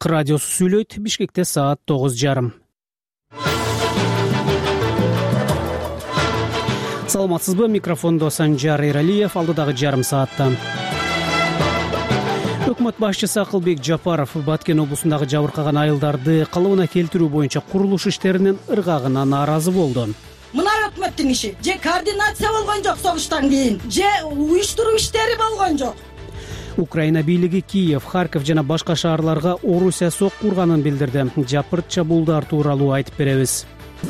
Азаттык радиосу сүйлөйт. Бишкекте саат 9:30. Саламатсызбы? Микрофондо Санжар Эралиев. Алдыдагы жарым саатта. Өкмөт башчысы Акылбек Жапаров Баткен облусундагы жабыркаган айылдарды калыбына келтирүү боюнча курулуш иштеринин ыргагына нааразы болду. Мына өкмөттүн иши же координация болгон жок согуштан кийин, же уюштуруу иштери болгон жок. Украина бийлиги Киев, Харьков жана башка шаарларга Орусия сокку урганын билдирди. Жапырт чабуулдар тууралуу айтып беребиз.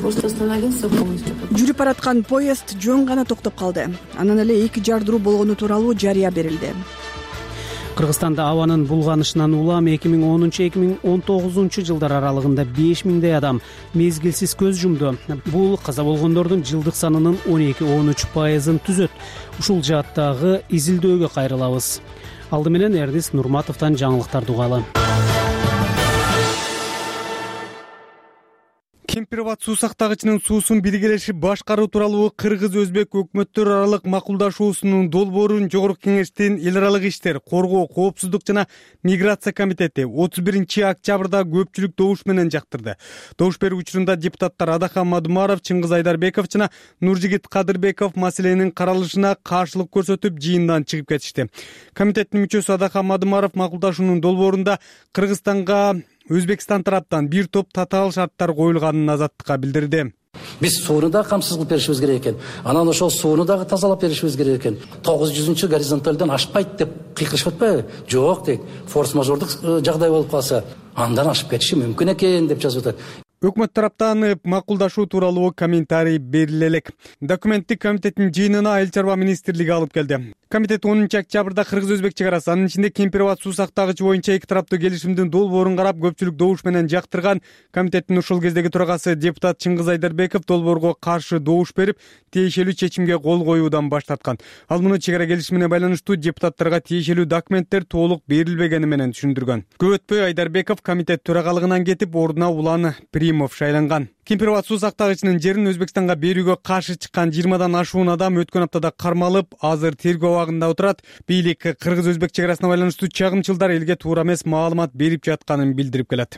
Жүрүп бараткан поезд жөн гана токтоп калды. Анан эле 2 жардыруу болгону тууралуу жарыя берилди. Кыргызстанда абанын булганышынан улам 2010-2019 жылдар аралыгында 5000дей адам мезгилсиз көз жумду. Бул каза болгондордун жылдык санынын 12-13%-ын түзөт. Ушул жааттагы изилдөөгө кайрылабыз. Алды менен Эрдис Нурматовдон жаңылыктарды угалы. Кемпирбат суу сактагычынын суусун биргелешип башкаруу тууралуу кыргыз-өзбек өкмөттөр аралык макулдашуусунун долбоорун Жогорку Кеңештин эл аралык иштер, коргоо, коопсуздук жана миграция комитети 31-октябрда көпчүлүк добуш менен жактырды. Добуш берүү учурунда депутаттар Адахан Мадумаров, Чыңгыз Айдарбеков жана Нуржигит Кадырбеков маселенин каралышына каршылык көрсөтүп жыйындан чыгып кетишти. Комитеттин мүчөсү Адахан Мадумаров макулдашуунун долбоорунда Кыргызстанга Өзбекстан тараптан бир топ татаал шарттар коюлганын Азаттыкка билдирди. Биз сууну да камсыз кылып беришибиз керек экен. Анан ошол сууну дагы тазалап беришибиз керек экен. 900 горизонталдан ашпайт деп кыйкырышып атпайбы? Жок дейт. Форс-мажордук жагдай болуп калса, андан ашып кетиши мүмкүн экен деп жазып атат. Өкмөт тараптан макулдашуу тууралуу комментарий бериле элек. Документти комитеттин жыйынына Айыл чарба министрлиги алып келди. Комитет 10-октябрда Кыргыз-Өзбек чек арасы, анын ичинде Кемпирбат суу сактагыч боюнча эки тараптуу келишимдин долбоорун карап, көпчүлүк добуш менен жактырган. Комитеттин ушул кездеги төрагасы депутат Чыңгыз Айдарбеков долбоорго каршы добуш берип, тиешелүү чечимге кол коюудан баш тарткан. Ал муну чек ара келишимине байланыштуу депутаттарга тиешелүү документтер толук берилбегени менен түшүндүргөн. Көп өтпөй Айдарбеков комитет төрагалыгынан кетип, ордуна Улан Примов шайланган. Кемпирбат суу сактагычынын жерин Өзбекстанга берүүгө каршы чыккан 20дан ашуун адам өткөн аптада кармалып, азыр тергөө абагында отурат. Бийлик Кыргыз-Өзбек чек арасына байланыштуу чагымчылдар элге туура эмес маалымат берип жатканын билдирип келет.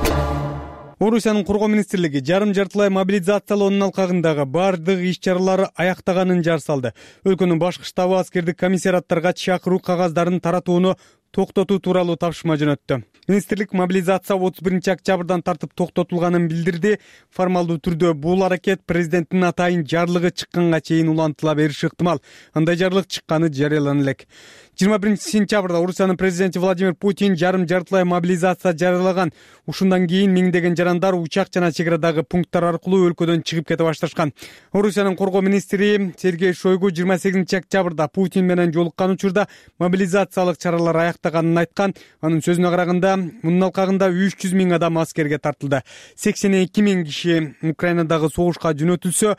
Орусиянын коргоо министрлиги жарым-жартылай мобилизациялоонун алкагындагы бардык иш-чаралар аяктаганын жар салды. Өлкөнүн башкы штабы аскердик комиссариаттарга чакыруу кагаздарын таратууну токтотуу тууралуу тапшырма жөнөттү. Министрлик мобилизация 31-октябрдан тартып токтотулганын билдирди. Формалдуу түрдө бул аракет президенттин атайын жарлыгы чыкканга чейин улантыла бериши ыктымал. Андай жарлык чыкканы жарыялана элек. 21-сентябрда Орусиянын президенти Владимир Путин жарым-жартылай мобилизация жарыялаган. Ушундан кийин миңдеген жарандар учак жана чек арадагы пункттар аркылуу өлкөдөн чыгып кете башташкан. Орусиянын коргоо министри Сергей Шойгу 28-октябрда Путин менен жолуккан учурда мобилизациялык чаралар аяктаганын айткан. Анын сөзүнө караганда, мунун алкагында 300 000 адам аскерге тартылды. 82 000 киши Украинадагы согушка жөнөтүлсө,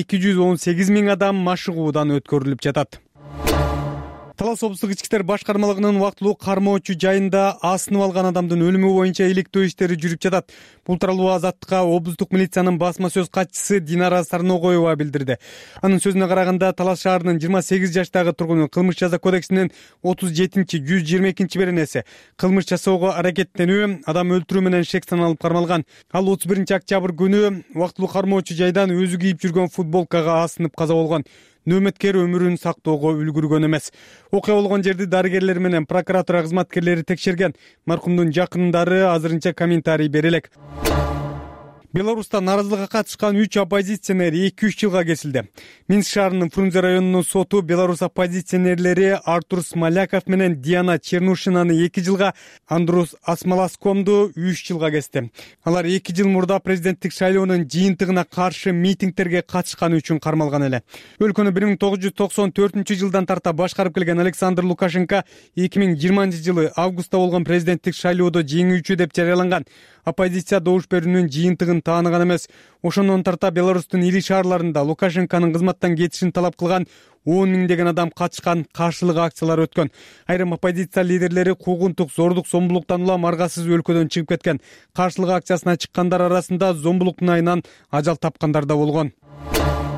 218 000 адам машыгуудан өткөрүлүп жатат. Талас облустук ички иштер башкармалыгынын убактылуу кармоочу жайында асынып алган адамдын өлүмү боюнча иликтөө иштери жүрүп жатат. Бул тууралуу Азаттыкка облустук милициянын басма сөз катчысы Динара Сарногоева билдирди. Анын сөзүнө караганда, Талас шаарынын 28 жаштагы тургуну кылмыш жаза кодексинин 37-122 беренеси кылмыш жасоого аракеттенүү, адам өлтүрүү менен шек саналып кармалган. Ал 31-октябрь күнү убактылуу кармоочу жайдан өзү кийип жүргөн футболкага асынып каза болгон. Нөөмөткер өмүрүн сактоого үлгүргөн эмес. Окуя болгон жерди дарыгерлер менен прокуратура кызматкерлери текшерген. Маркумдун жакындары азырынча комментарий бере элек. Беларуста нааразылыкка катышкан 3 оппозиционер 2-3 жылга кесилди. Минск шаарынын Фрунзе районунун соту Беларусь оппозиционерлери Артур Смоляков менен Диана Чернушинаны 2 жылга, Андрус Асмаласкомду 3 жылга кести. Алар 2 жыл мурда президенттик шайлоонун жыйынтыгына каршы митингтерге катышканы үчүн кармалган эле. Өлкөнү 1994-жылдан тарта башкарып келген Александр Лукашенко 2020 жылы августта болгон президенттик шайлоодо жеңүүчү деп жарыяланган. Оппозиция добуш берүүнүн жыйынтыгын тааныган эмес. Ошондон тарта Беларустун ири шаарларында Лукашенконун кызматтан кетишин талап кылган 10 миңдеген адам катышкан каршылык акциялар өткөн. Айрым оппозиция лидерлери куугунтук, зордук, зомбулуктан улам аргасыз өлкөдөн чыгып кеткен. Каршылык акциясына чыккандар арасында зомбулуктун айынан ажал тапкандар да болгон.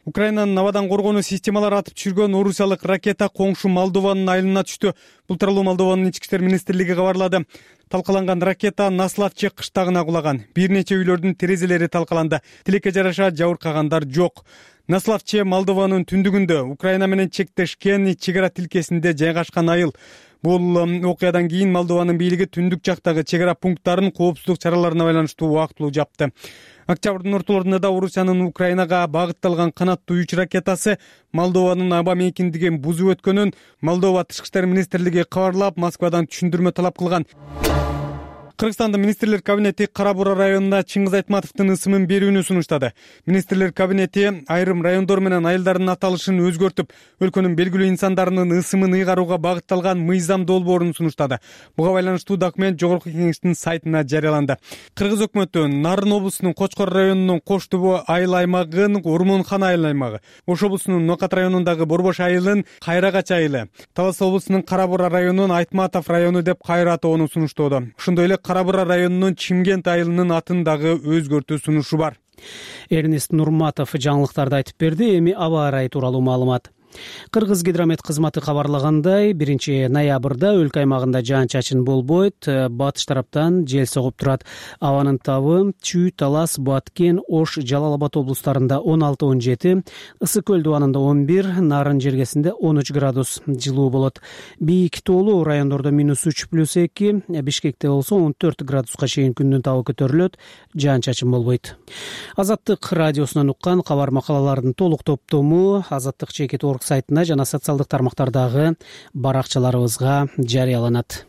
Украинанын абадан коргонуу системалары атып түшүргөн орусиялык ракета коңшу Молдованын айылына түштү. Бул тууралуу Молдованын ички иштер министрлиги кабарлады. Талкаланган ракета Наславче кыштагына кулаган. Бир нече үйлөрдүн терезелери талкаланды. Тилекке жараша жабыркагандар жок. Наславче Молдованын түндүгүндө Украина менен чектешкен чек ара тилкесинде жайгашкан айыл. Бул окуядан кийин Молдованын бийлиги түндүк жактагы чек ара пункттарын коопсуздук чараларына байланыштуу убактылуу жапты. Октябрдын ортолорунда да Орусиянын Украинага багытталган канаттуу 3 ракетасы Молдованын аба мейкиндигин бузуп өткөнүн Молдова тышкы иштер министрлиги кабарлап, Москвадан түшүндүрмө талап кылган. Кыргызстандын министрлер кабинети Кара Бура районуна Чыңгыз Айтматовдун ысымын берүүнү сунуштады. Министрлер кабинети айрым райондор менен айылдардын аталышын өзгөртүп, өлкөнүн белгилүү инсандарынын ысымын ыйгарууга багытталган мыйзам долбоорун сунуштады. Буга байланыштуу документ Жогорку Кеңештин сайтына жарыяланды. Кыргыз өкмөтү Нарын облусунун Кочкор районунун Кош Түбө айыл аймагын Ормонхан айыл аймагы, Ош облусунун Нокат районундагы Борбош айылын Кайрагач айылы, Талас облусунун Кара Бура районун Айтматов району деп кайра атоону сунуштоодо. Ошондой эле Кара Бура районунун Чимкент айылынын атын дагы өзгөртүү сунушу бар. Эрнест Нурматов жаңылыктарды айтып берди. Эми аба ырайы тууралуу маалымат. Кыргыз гидромет кызматы кабарлагандай, 1-ноябрда өлкө аймагында жаан-чачын болбойт, батыш тараптан жел согуп турат. Абанын табы Чүй, Талас, Баткен, Ош, Жалал Абад облустарында 16-17, Ысык көл дубанында 11, Нарын жергесинде 13 градус жылуу болот. Бийик тоолуу райондордо -3+2, Бишкекте болсо 14 градуска чейин күндүн табы көтөрүлөт, жаан-чачын болбойт. Азаттык радиосунан уккан кабар макалалардын толук топтому Азаттык.org сайтына жана социалдык тармактардагы баракчаларыбызга жарыяланат.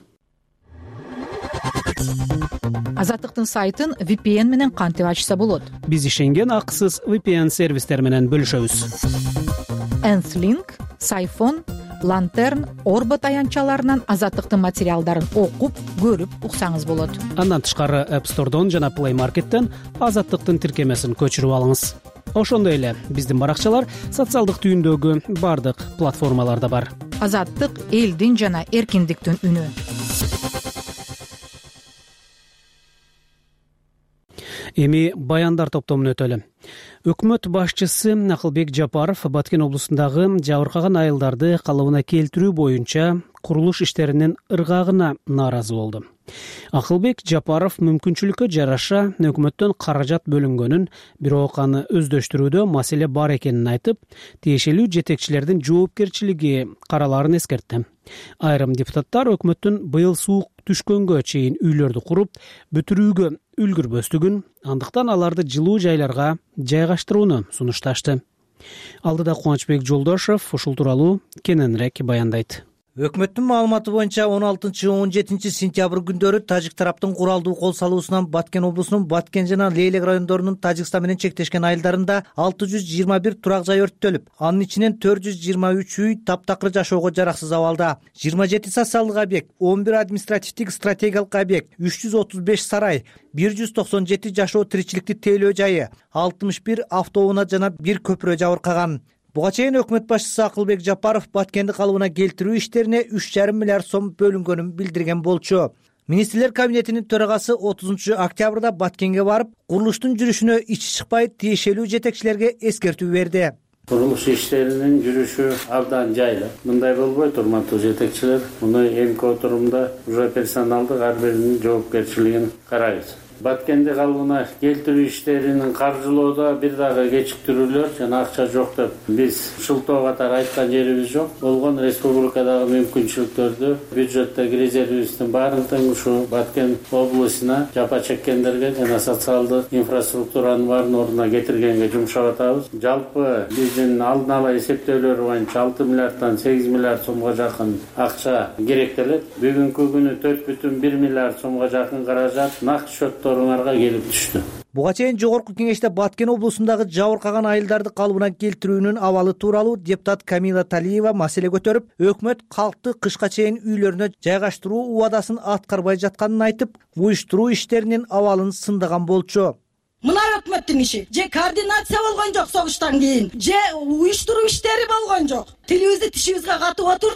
Азаттыктын сайтын VPN менен кантип ачса болот? Биз ишенген акысыз VPN сервистер менен бөлүшөбүз. Nth-Link, Сайфон, Lantern, Орбот аянтчаларынан Азаттыктын материалдарын окуп, көрүп уксаңыз болот. Андан тышкары App Store'дон жана Play Market'тен Азаттыктын тиркемесин көчүрүп алыңыз. Ошондой эле биздин баракчалар социалдык түйүндөгү бардык платформаларда бар. Азаттык элдин жана эркиндиктин үнү. Эми баяндар топтомун өтөлү. Өкмөт башчысы Акылбек Жапаров Баткен облусундагы жабыркаган айылдарды калыбына келтирүү боюнча курулуш иштеринин ыргагына нааразы болду. Акылбек Жапаров мүмкүнчүлүккө жараша өкмөттөн каражат бөлүнгөнүн, бирок аны өздөштүрүүдө маселе бар экенин айтып, тиешелүү жетекчилердин жоопкерчилиги караларын эскертти. Айрым депутаттар өкмөттүн быйыл суук түшкөнгө чейин үйлөрдү куруп, бүтүрүүгө үлгүрбөстүгүн, андыктан аларды жылуу жайларга жайгаштырууну сунушташты. Алдыда Кубанычбек Жолдошов ушул тууралуу кененирээк баяндайт. Өкмөттүн маалыматы боюнча 16-17 сентябрь күндөрү тажик тараптын куралдуу кол салуусунан Баткен облусунун Баткен жана Лейлек райондорунун Тажикстан менен чектешкен айылдарында 621 турак жай өрттөлүп, анын ичинен 423 үй таптакыр жашоого жараксыз абалда. 27 социалдык объект, 11 административдик стратегиялык объект, 335 сарай, 197 жашоо тиричиликти тейлөө жайы, 61 автоунаа жана 1 көпүрө жабыркаган. Буга чейин өкмөт башчысы Акылбек Жапаров Баткенди калыбына келтирүү иштерине 3,5 миллиард сом бөлүнгөнүн билдирген болчу. Министрлер кабинетинин төрагасы 30 октябрда Баткенге барып, курулуштун жүрүшүнө ичи чыкпай тиешелүү жетекчилерге эскертүү берди. Курулуш иштеринин жүрүшү абдан жайлы. Мындай болбойт, урматтуу жетекчилер. Муну эмки отурумда уже персоналдык ар биринин жоопкерчилигин карайбыз. Баткенди калыбына келтирүү иштеринин каржылоодо бир дагы кечиктирүүлөр жана акча жок деп биз шылтоо катары айткан жерибиз жок. Болгон республикадагы мүмкүнчүлүктөрдү бюджеттеги резервибиздин баарын тең ушу Баткен облусуна жапа чеккендерге жана социалдык инфраструктуранын баарын ордуна кетиргенге жумшап атабыз. Жалпы биздин алдын ала эсептөөлөр боюнча 6 миллиарддан 8 миллиард сомго жакын акча керектелет. Бүгүнкү күнү 4,1 миллиард сомго жакын каражат нак счётторуңарга келип түштү. Буга чейин Жогорку Кеңеште Баткен облусундагы жабыркаган айылдарды калыбына келтирүүнүн абалы тууралуу депутат Камила Талиева маселе көтөрүп, өкмөт калкты кышка чейин үйлөрүнө жайгаштыруу убадасын аткарбай жатканын айтып, уюштуруу иштеринин абалын сындаган болчу. Мына өкмөттүн иши же координация болгон жок согуштан кийин, же уюштуруу иштери болгон жок. Тилибизди тишибизге катып отурдук.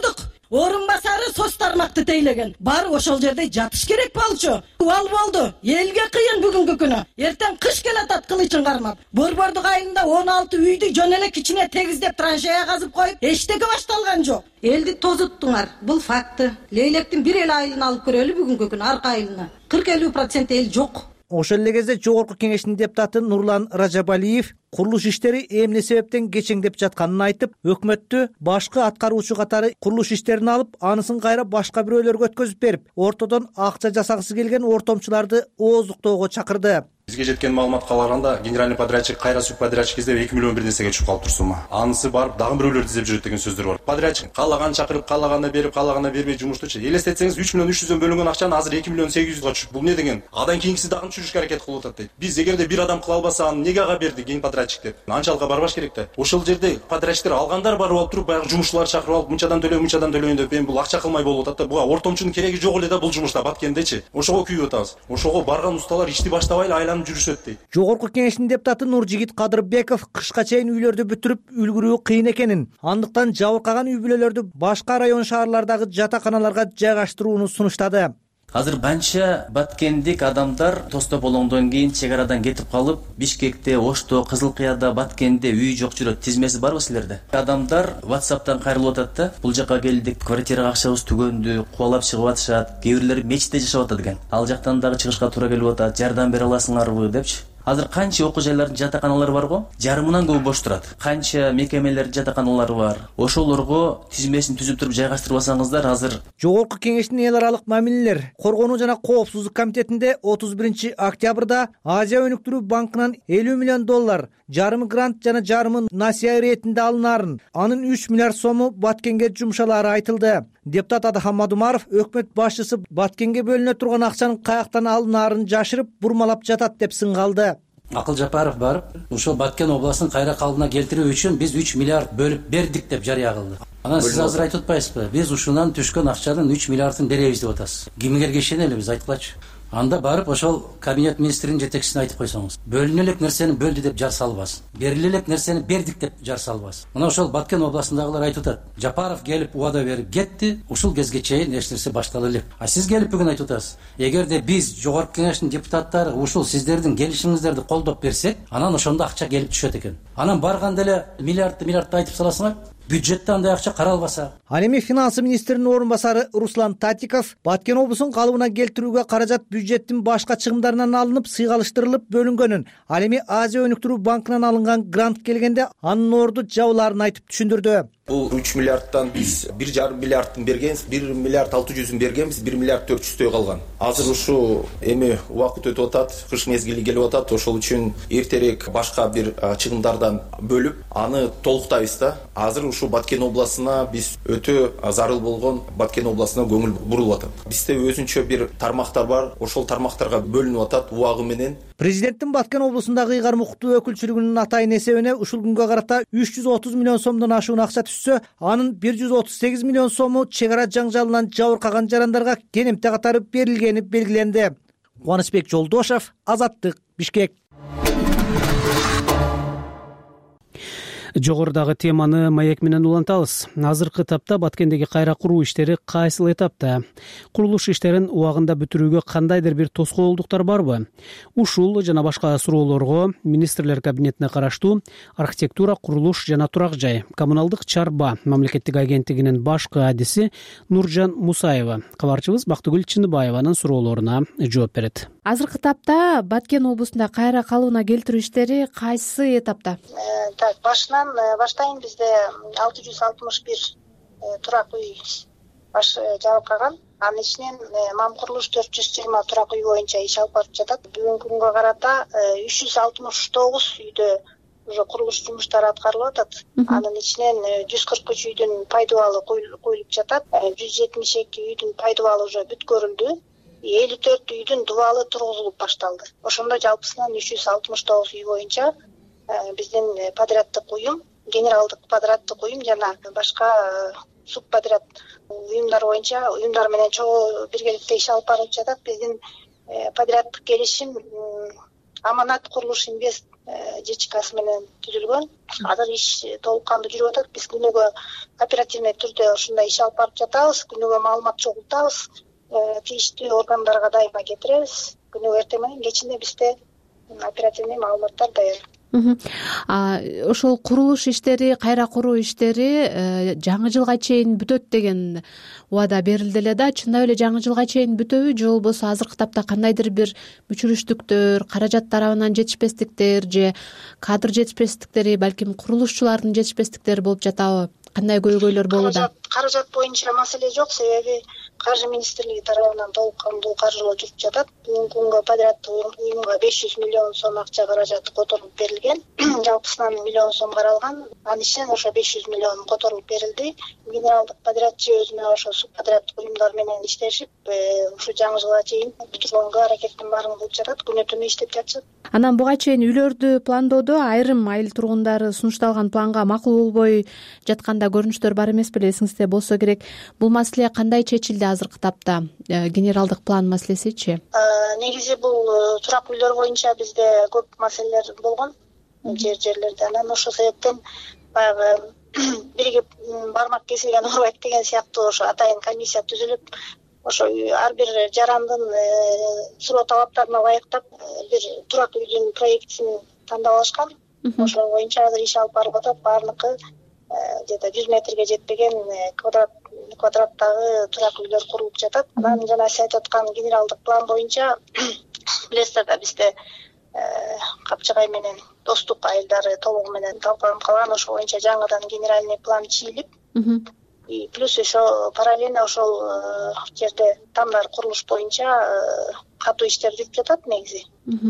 орун басары СОС тармакты тейлеген. Барып ошол жерде жатыш керек болчу. Ал болду. Элге кыйын бүгүнкү күнү. Эртең кыш келатат кылычын кармап. Борбордук айылында 16 үйдү жөн эле кичине тегиздеп траншея казып коюп, эчтеке башталган жок. Элди тозуттуңар. Бул факты. Лейлектин бир эле айылын алып көрөлү бүгүнкү күнү арка айылына. 40-50% эл жок. Ошол эле кезде Жогорку Кеңештин депутаты Нурлан Ражабалиев курулуш иштери эмне себептен кечеңдеп жатканын айтып, өкмөттү башкы аткаруучу катары курулуш иштерин алып, анысын кайра башка бирөөлөргө өткөзүп берип, ортодон акча жасагысы келген ортомчуларды ооздуктоого чакырды. Бизге жеткен маалыматка караганда генеральный подрядчик кайра субподрядчик издеп 2 миллион бир нерсеге чыгып калыптыр сумма. Анысы барып дагы бирөөлөрдү издеп жүрөт деген сөздөр бар. Подрядчик каалаган чакырып, каалаганда берип, каалаганда бербей жумуштучу. Элестетсеңиз 3 миллион 300дөн бөлүнгөн акчаны азыр 2 миллион 800га түшүп. Бул не деген? Адан кийинкиси дагы түшүрүшкө аракет кылып атат дейт. Биз эгерде бир адам кыла албаса, аны неге ага берди ген подрядчик деп? Анчалыкка барбаш керек да. Ошол жерде подрядчиктер алгандар барып алып туруп, баягы жумушчуларды чакырып алып, мынчадан төлөйүн деп, бул акча кылмай болуп атат да. Буга ортомчунун кереги жок эле да бул жумушта Баткендечи. Ошого күйүп атабыз. Ошого барган усталар ишти баштабай эле айланып жүрүшөт дейт. Жогорку Кеңештин депутаты Нуржигит Кадырбеков кышка чейин үйлөрдү бүтүрүп үлгүрүү кыйын экенин, андыктан жабыркаган үй бүлөлөрдү башка район шаарлардагы жатаканаларга жайгаштырууну сунуштады. Азыр банча баткендик адамдар тостоп болгондон кийин чек арадан кетип калып, Бишкекте, Ошто, Кызыл Кыяда, Баткенде үй жок жүрөт. Тизмеси барбы силерде? Адамдар WhatsApp'тан кайрылып атат да. Бул жака келдик, квартирага акчабыз түгөндү, кубалап чыгып атышат. Кээ бирлери мечитте жашап атат экен. Ал жактан дагы чыгышка туура келип атат. Жардам бере аласыңарбы депчи. Азыр канча окуу жайлардын жатаканалары бар го? Жарымынан көбү бош турат. Канча мекемелердин жатаканалары бар. Ошолорго тизмесин түзүп туруп жайгаштырбасаңыздар азыр. Жогорку Кеңештин эл аралык мамилелер коргонуу жана коопсуздук комитетинде 31 октябрда Азия өнүктүрүү банкынан 50 миллион доллар жарымы грант жана жарымы насыя иретинде алынарын, анын 3 миллиард сому Баткенге жумшалары айтылды. Депутат Адахам Мадумаров өкмөт башчысы Баткенге бөлүнө турган акчанын каяктан алынаарын жашырып, бурмалап жатат деп сыңгалды. Акыл Жапаров барып, ошол Баткен областын кайра калыбына келтирүү үчүн биз 3 миллиард бөлүп бердик деп жарыя кылды. Анан сиз азыр айтып атпайсызбы? Биз ушунан түшкөн акчанын 3 миллиардын беребиз деп атасыз. Кимге ишенели биз айткылачы. Анда барып ошол кабинет министринин жетекчисине айтып койсоңуз. Бөлүнө элек нерсени бөлдү деп жар салбасын. Бериле элек нерсени бердик деп жар салбасын. Мына ошол Баткен областындагылар айтып атат. Жапаров келип убада берип кетти, ушул кезге чейин эч нерсе баштала элек. А сиз келип бүгүн айтып атасыз. Эгерде биз Жогорку Кеңештин депутаттары ушул сиздердин келишимиңиздерди колдоп берсек, анан ошондо акча келип түшөт экен. Анан барганда эле миллиардты айтып саласыңар. Бюджетте андай акча каралбаса. Ал эми финанс министринин орун басары Руслан Татиков Баткен облусун калыбына келтирүүгө каражат бюджеттин башка чыгымдарынан алынып, сыйгалыштырылып бөлүнгөнүн, ал эми Азия өнүктүрүү банкынан алынган грант келгенде анын орду жабылаарын айтып түшүндүрдү. Бул 3 миллиардтан биз 1,5 миллиардын бергенбиз, 1 миллиард 600 бергенбиз, 1 миллиард 400 калган. Азыр ушу эми убакыт өтүп атат, кыш мезгили келип атат, ошол үчүн эртерээк башка бир чыгымдардан бөлүп, аны толуктайбыз да. Азыр ушу Баткен областына биз өтө зарыл болгон Баткен областына көңүл бурулуп атат. Бизде өзүнчө бир тармактар бар, ошол тармактарга бөлүнүп атат убагы менен. Президенттин Баткен облусундагы ыйгарым укуктуу өкүлчүлүгүнүн атайын эсебине ушул күнгө карата 330 миллион сомдон ашуун акча түшсө, анын 138 миллион сому чек ара жаңжалынан жабыркаган жарандарга кенемте катары берилгени белгиленди. Кубанычбек Жолдошев, Азаттык, Бишкек. Жогорудагы теманы маек менен улантабыз. Азыркы тапта Баткендеги кайра куруу иштери кайсыл этапта? Курулуш иштерин убагында бүтүрүүгө кандайдыр бир тоскоолдуктар барбы? Ушул жана башка суроолорго министрлер кабинетине караштуу архитектура, курулуш жана турак жай, коммуналдык чарба мамлекеттик агенттигинин баш каадиси Нуржан Мусаева, кабарчыбыз Бактыгүл Чыныбаеванын суроолоруна жооп берет. Азыркы тапта Баткен облусунда кайра калыбына келтирүү иштери кайсы этапта? Баштайын бизде 661 турак үй жабыркаган. Анын ичинен мам курулуш 420 турак үй боюнча иш алып барып жатат. Бүгүнкү күнгө карата 369 үйдө уже курулуш жумуштары аткарылып атат. Анын ичинен 143 үйдүн пайдубалы коюлуп жатат. 172 үйдүн пайдубалы уже бүткөрүлдү. 54 үйдүн дубалы тургузулуп башталды. Ошондо жалпысынан 369 үй боюнча биздин подряддык уюм, генералдык подряддык уюм жана башка субподряд уюмдар боюнча уюмдар менен чогуу биргеликте иш алып барып жатат. Биздин подряддык келишим Аманат Курулуш Инвест ЖЧКсы менен түзүлгөн. Азыр иш толук кандуу жүрүп атат. Биз күнүгө оперативный түрдө ушундай иш алып барып жатабыз. Күнүгө маалымат чогултабыз. Тийиштүү органдарга дайыма кетиребиз. Күнүгө эртең менен кечинде бизде оперативный маалыматтар даяр. Ошол курулуш иштери, кайра куруу иштери жаңы жылга чейин бүтөт деген убада берилди эле да. Чындап эле жаңы жылга чейин бүтөбү же болбосо азыркы тапта кандайдыр бир мүчүрүштүктөр, каражат тарабынан жетишпестиктер же кадр жетишпестиктери, балким курулушчулардын жетишпестиктери болуп жатабы? Кандай көйгөйлөр болууда? Каражат боюнча маселе жок, себеби Каржы министрлиги тарабынан толук кандуу каржылоо жүрүп жатат. Бүгүнкү күнгө подряддык уюмга 500 миллион сом акча каражаты которулуп берилген. Жалпысынан миллион сом каралган. Анын ичинен ошо 500 миллион которулуп берилди. Генералдык подрядчы өзүнө ошо субподряддык уюмдар менен иштешип, ушу жаңы жылга чейин бүтүргөнгө аракеттин баарын кылып жатат. Күнү түнү иштеп жатышат. Анан буга чейин үйлөрдү пландоодо айрым айыл тургундары сунушталган планга макул болбой жатканда көрүнүштөр бар эмес беле, эсиңизде болсо керек. Бул маселе кандай чечилди азыркы тапта? Генералдык план маселесичи? Негизи бул турак үйлөр боюнча бизде көп маселелер болгон жерлерде. Анан ошол себептен баягы биригип бармак кесилген оорубайт деген сыяктуу ошо атайын комиссия түзүлүп, ошо ар бир жарандын суроо талаптарына ылайыктап бир турак үйдүн проектисин тандап алышкан. Ошол боюнча азыр иш алып барып атат. Баардыгы где-то 100 метрге жетпеген квадраттагы турак үйлөр курулуп жатат. Анан жана сиз айтып аткан генералдык план боюнча билесиздер да, бизде Капчыгай менен Достук айылдары толугу менен талкаланып калган. Ошол боюнча жаңыдан генеральный план чийилип, и плюс ошо параллельно ошол жерде тамдар курулуш боюнча катуу иштер жүрүп жатат негизи.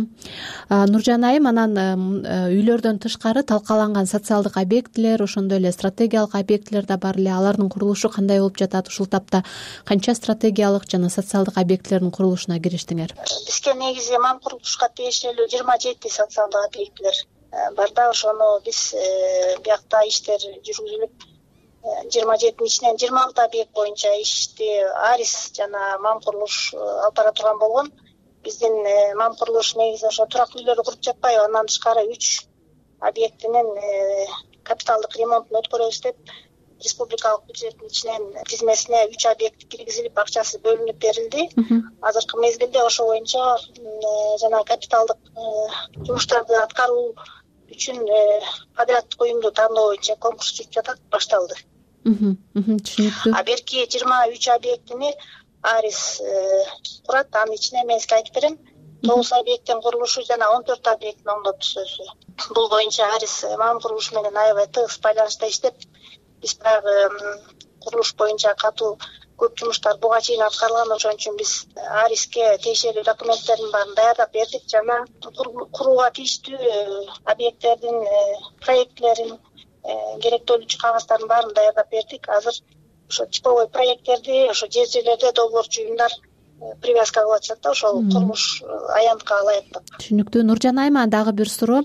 Нуржан айым, анан үйлөрдөн тышкары талкаланган социалдык объектилер, ошондой эле стратегиялык объектилер да бар эле. Алардын курулушу кандай болуп жатат? Ушул тапта канча стратегиялык жана социалдык объектилердин курулушуна кириштиңер? Бизге негизи мам курулушка тиешелүү 27 социалдык объектилер бар да. Ошону биз биякта иштер жүргүзүлүп, 27-нин ичинен 26 объект боюнча ишти Арис жана мам курулуш алып бара турган болгон. Биздин мам курулуш негизи ошо турак үйлөрдү куруп жатпайбы, андан тышкары 3 объектинин капиталдык ремонтун өткөрөбүз деп республикалык бюджеттин ичинен тизмесине 3 объект киргизилип, акчасы бөлүнүп берилди. Азыркы мезгилде ошол боюнча жана капиталдык жумуштарды аткаруу үчүн подряддык уюмду тандоо боюнча конкурс жүрүп жатат, башталды. Түшүнүктүү. Берки 23 объектини Арис курат. Анын ичине мен сизге айтып берем. 9 объекттин курулушу жана 14 объекттин оңдотуусу. Бул боюнча Арис мам курулуш менен аябай тыгыз байланышта иштеп, биз баягы курулуш боюнча катуу көп жумуштар буга чейин аткарылган. Ошон үчүн биз Ариске тиешелүү документтердин баарын даярдап бердик. Жана курууга тийиштүү объекттердин проектлерин, керектөлүүчү кагаздардын баарын даярдап бердик. Азыр ошо типовой проекттерди ошо жерлерде долбоорчу уюмдар привязка кылып атышат да, ошол курулуш аянтка ылайыктап. Түшүнүктүү. Нуржан айыма, дагы бир суроо.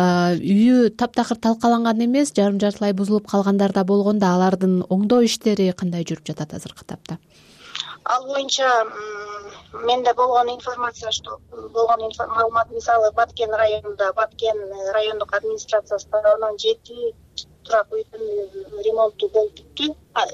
Үйү таптакыр талкаланган эмес, жарым жартылай бузулуп калгандар да болгон да, алардын оңдоо иштери кандай жүрүп жатат азыркы тапта? Ал боюнча менде болгон информация, что болгон маалымат, мисалы Баткен районунда, Баткен райондук администрациясы тарабынан 7 турак үйдүн ремонту болуп бүттү.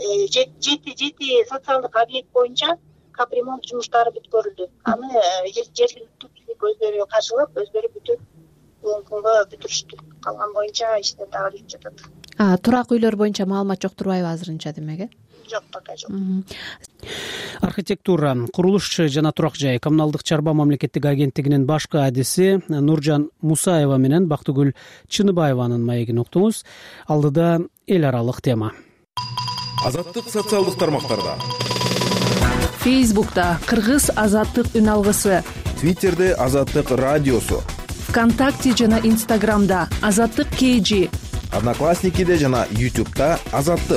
7 социалдык объект боюнча капремонт жумуштары бүткөрүлдү. Аны жергиликтүү бийлик өздөрү каржылап, өздөрү бүтүп, бүгүнкү күнгө бүтүрүштү. Калган боюнча иштер дагы жүрүп жатат. Турак үйлөр боюнча маалымат жок турбайбы азырынча, демек? Жок, пока жок. Архитектура, курулуш жана турак жай коммуналдык чарба мамлекеттик агенттигинин башкы адиси Нуржан Мусаева менен Бактыгүл Чыныбаеванын маегин уктуңуз. Алдыда эл аралык тема. Азаттык социалдык тармактарда. Фейсбукта Кыргыз азаттык үн алгысы, Твиттерде Азаттык радиосу, ВКонтакте жана Инстаграмда Азаттык KG, Одноклассникиде жана YouTube'да Азаттык.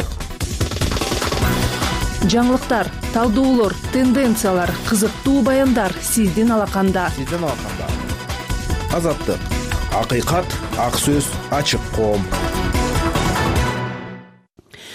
Жаңылыктар, талдоолор, тенденциялар, кызыктуу баяндар сиздин алаканда. Азаттык. Акыйкат, ак сөз, ачык коом.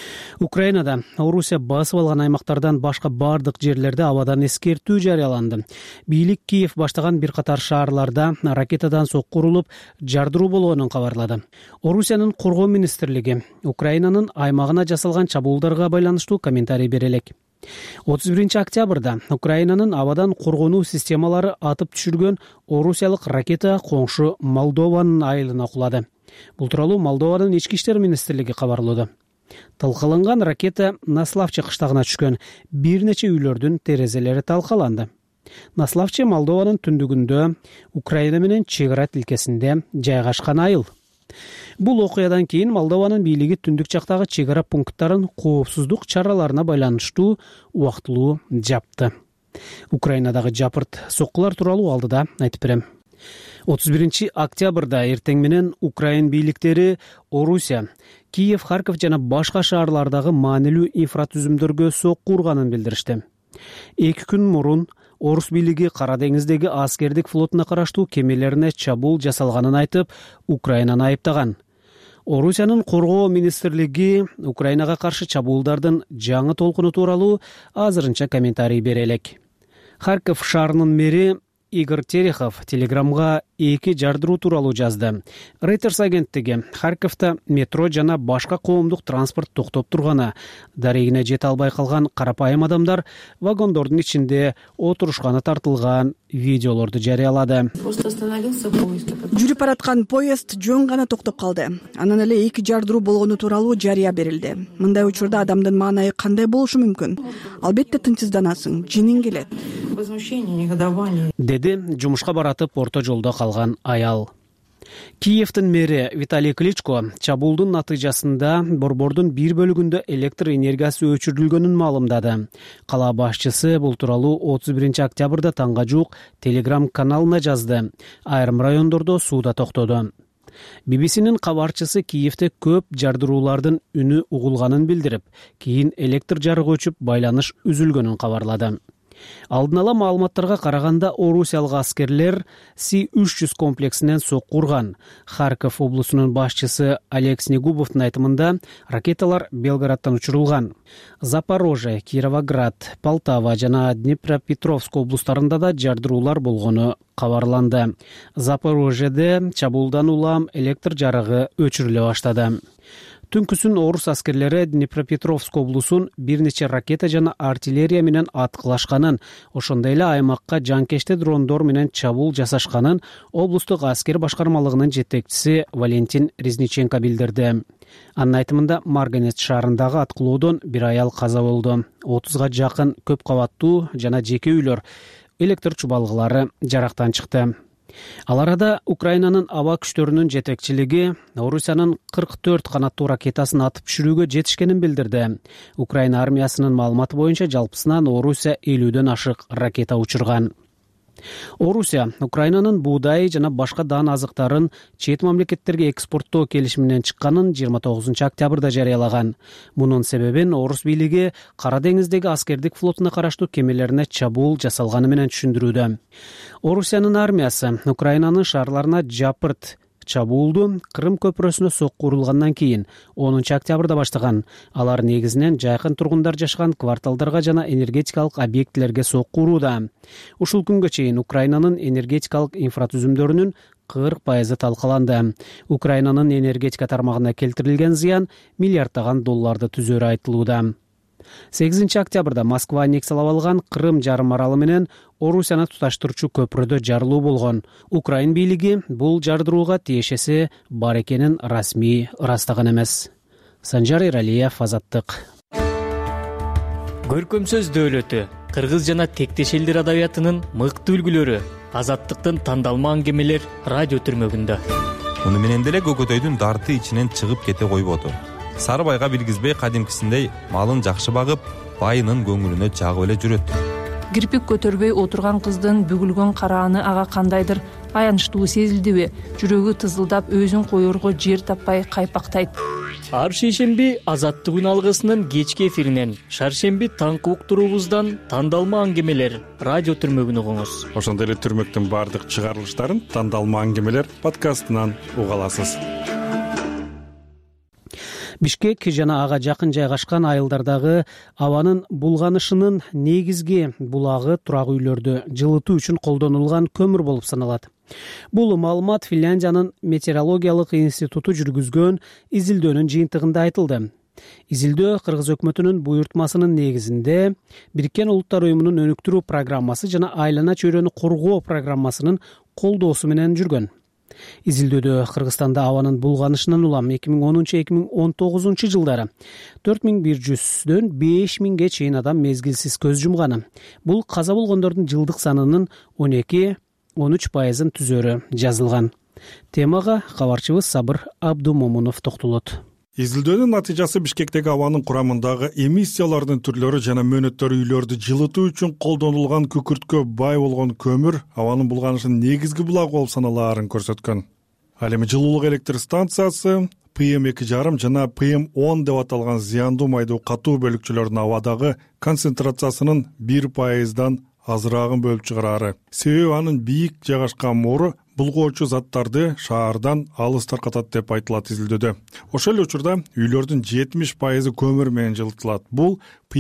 Украинада Орусия басып алган аймактардан башка бардык жерлерде абадан эскертүү жарыяланды. Бийлик Киев баштаган бир катар шаарларда ракетадан сокку урулуп, жардыруу болгонун кабарлады. Орусиянын коргоо министрлиги Украинанын аймагына жасалган чабуулдарга байланыштуу комментарий бере элек. 31 октябрда Украинанын абадан коргонуу системалары атып түшүргөн орусиялык ракета коңшу Молдованын айылына кулады. Бул тууралуу Молдованын ички иштер министрлиги кабарлады. Талкаланган ракета Наславче кыштагына түшкөн, бир нече үйлөрдүн терезелери талкаланды. Наславче Молдованын түндүгүндө Украина менен чек ара тилкесинде жайгашкан айыл. Бул окуядан кийин Молдованын бийлиги түндүк жактагы чек ара пункттарын коопсуздук чараларына байланыштуу убактылуу жапты. Украинадагы жапырт соккулар тууралуу алдыда айтып берем. 31 октябрда эртең менен Украин бийликтери Орусия, Киев, Харьков жана башка шаарлардагы маанилүү инфратүзүмдөргө сокку урганын билдиришти. 2 күн мурун Орус бийлиги Кара деңиздеги аскердик флотуна караштуу кемелерине чабуул жасалганын айтып, Украинаны айыптаган. Орусиянын коргоо министрлиги Украинага каршы чабуулдардын жаңы толкуну тууралуу азырынча комментарий бере элек. Харьков шаарынын мэри Игорь Терехов Телеграмга 2 жардыруу тууралуу жазды. Reuters агенттиги Харьковто метро жана башка коомдук транспорт токтоп турганы, дарегине жете албай калган карапайым адамдар вагондордун ичинде отурушканы тартылган видеолорду жарыялады. Жүрүп бараткан поезд жөн гана токтоп калды. Анан эле 2 жардыруу болгону тууралуу жарыя берилди. Мындай учурда адамдын маанайы кандай болушу мүмкүн? Албетте тынчсызданасың, жиниң келет. Деди жумушка баратып орто жолдо калган аял. Киевдин мэри Виталий Кличко чабуулдун натыйжасында борбордун бир бөлүгүндө электр энергиясы өчүрүлгөнүн маалымдады. Кала башчысы бул тууралуу 31 октябрда таңга жуук Telegram каналына жазды. Айрым райондордо суу да токтоду. BBC-нин кабарчысы Киевде көп жардыруулардын үнү угулганын билдирип, кийин электр жарыгы өчүп байланыш үзүлгөнүн кабарлады. Алдын ала маалыматтарга караганда орусиялык аскерлер С-300 комплексинен сокку урган. Харьков облусунун башчысы Олег Снегубовдун айтымында ракеталар Белградтан учурулган. Запорожье, Кировоград, Полтава жана Днепропетровск облустарында да жардыруулар болгону кабарланды. Запорожьеде чабуулдан улам электр жарыгы өчүрүлө баштады. Түнкүсүн орус аскерлери Днепропетровск облусун бир нече ракета жана артиллерия менен аткылашканын, ошондой эле аймакка жанкечте дрондор менен чабуул жасашканын облустук аскер башкармалыгынын жетекчиси Валентин Резниченко билдирди. Анын айтымында Марганец шаарындагы аткылоодон бир аял каза болду. 30га жакын көп кабаттуу жана жеке үйлөр, электр чубалгылары жарактан чыкты. Ал арада Украинанын аба күчтөрүнүн жетекчилиги Орусиянын 44 канаттуу ракетасын атып түшүрүүгө жетишкенин билдирди. Украина армиясынын маалыматы боюнча жалпысынан Орусия 50дөн ашык ракета учурган. Орусия Украинанын буудай жана башка дан азыктарын чет мамлекеттерге экспорттоо келишиминен чыкканын 29 октябрда жарыялаган. Мунун себебин орус бийлиги Кара деңиздеги аскердик флотуна караштуу кемелерине чабуул жасалганы менен түшүндүрүүдө. Орусиянын армиясы Украинанын шаарларына жапырт чабуулду Крым көпүрөсүнө сокку урулгандан кийин 10 октябрда баштаган. Алар негизинен жайкын тургундар жашаган кварталдарга жана энергетикалык объектилерге сокку урууда. Ушул күнгө чейин Украинанын энергетикалык инфратүзүмдөрүнүн 40% талкаланды. Украинанын энергетика тармагына келтирилген зыян миллиарддаган долларды түзөрү айтылууда. 8 октябрда Москва аннексиялап алган Крым жарым аралы менен Орусияны туташтырчу көпүрөдө жарылуу болгон. Украин бийлиги бул жардырууга тиешеси бар экенин расмий ырастаган эмес. Санжар Иралиев, Азаттык. Көркөм сөз дөөлөтү, кыргыз жана тектеш элдер адабиятынын мыкты үлгүлөрү, Азаттыктын тандалма аңгемелер радио түрмөгүндө. Муну менен деле Көкөтөйдүн дарты ичинен чыгып кете койбоду. Сары байга билгизбей кадимкисиндей малын жакшы багып, байынын көңүлүнө жагып эле жүрөт. Кирпик көтөрбөй отурган кыздын бүгүлгөн карааны ага кандайдыр аянычтуу сезилдиби? Жүрөгү тызылдап өзүн коерго жер таппай кайпактайт. Ар шейшемби Азаттык үн алгысынын кечки эфиринен, шаршемби таңкы уктуруубуздан тандалма аңгемелер радио түрмөгүн угуңуз. Ошондой эле түрмөктүн баардык чыгарылыштарын тандалма аңгемелер подкастынан уга аласыз. Бишкек жана ага жакын жайгашкан айылдардагы абанын булганышынын негизги булагы турак үйлөрдү жылытуу үчүн колдонулган көмүр болуп саналат. Бул маалымат Финляндиянын метеорологиялык институту жүргүзгөн изилдөөнүн жыйынтыгында айтылды. Изилдөө Кыргыз өкмөтүнүн буйртмасынын негизинде Бириккен Улуттар уюмунун өнүктүрүү программасы жана айлана чөйрөнү коргоо программасынын колдоосу менен жүргөн. Изилдөөдө Кыргызстанда абанын булганышынан улам 2010-2019 жылдары 4100дөн 5000ге чейин адам мезгилсиз көз жумган. Бул каза болгондордун жылдык санынын 12-13%-ын түзөрү жазылган. Темага кабарчыбыз Сабыр Абдумомунов токтолот. Изилдөөнүн натыйжасы Бишкектеги абанын курамындагы эмиссиялардын түрлөрү жана мөөнөттөр үйлөрдү жылытуу үчүн колдонулган күкүрткө бай болгон көмүр абанын булганышынын негизги булагы болуп саналаарын көрсөткөн. Ал эми жылуулук электр станциясы PM2,5 жана PM10 деп аталган зыяндуу майдуу катуу бөлүкчөлөрдүн абадагы концентрациясынын 1%дан азыраагын бөлүп чыгарары. Себеби анын бийик жайгашкан моору булгоочу заттарды шаардан алыс таркатат деп айтылат изилдөөдө. Ошол эле учурда үйлөрдүн 70% көмүр менен жылытылат. Бул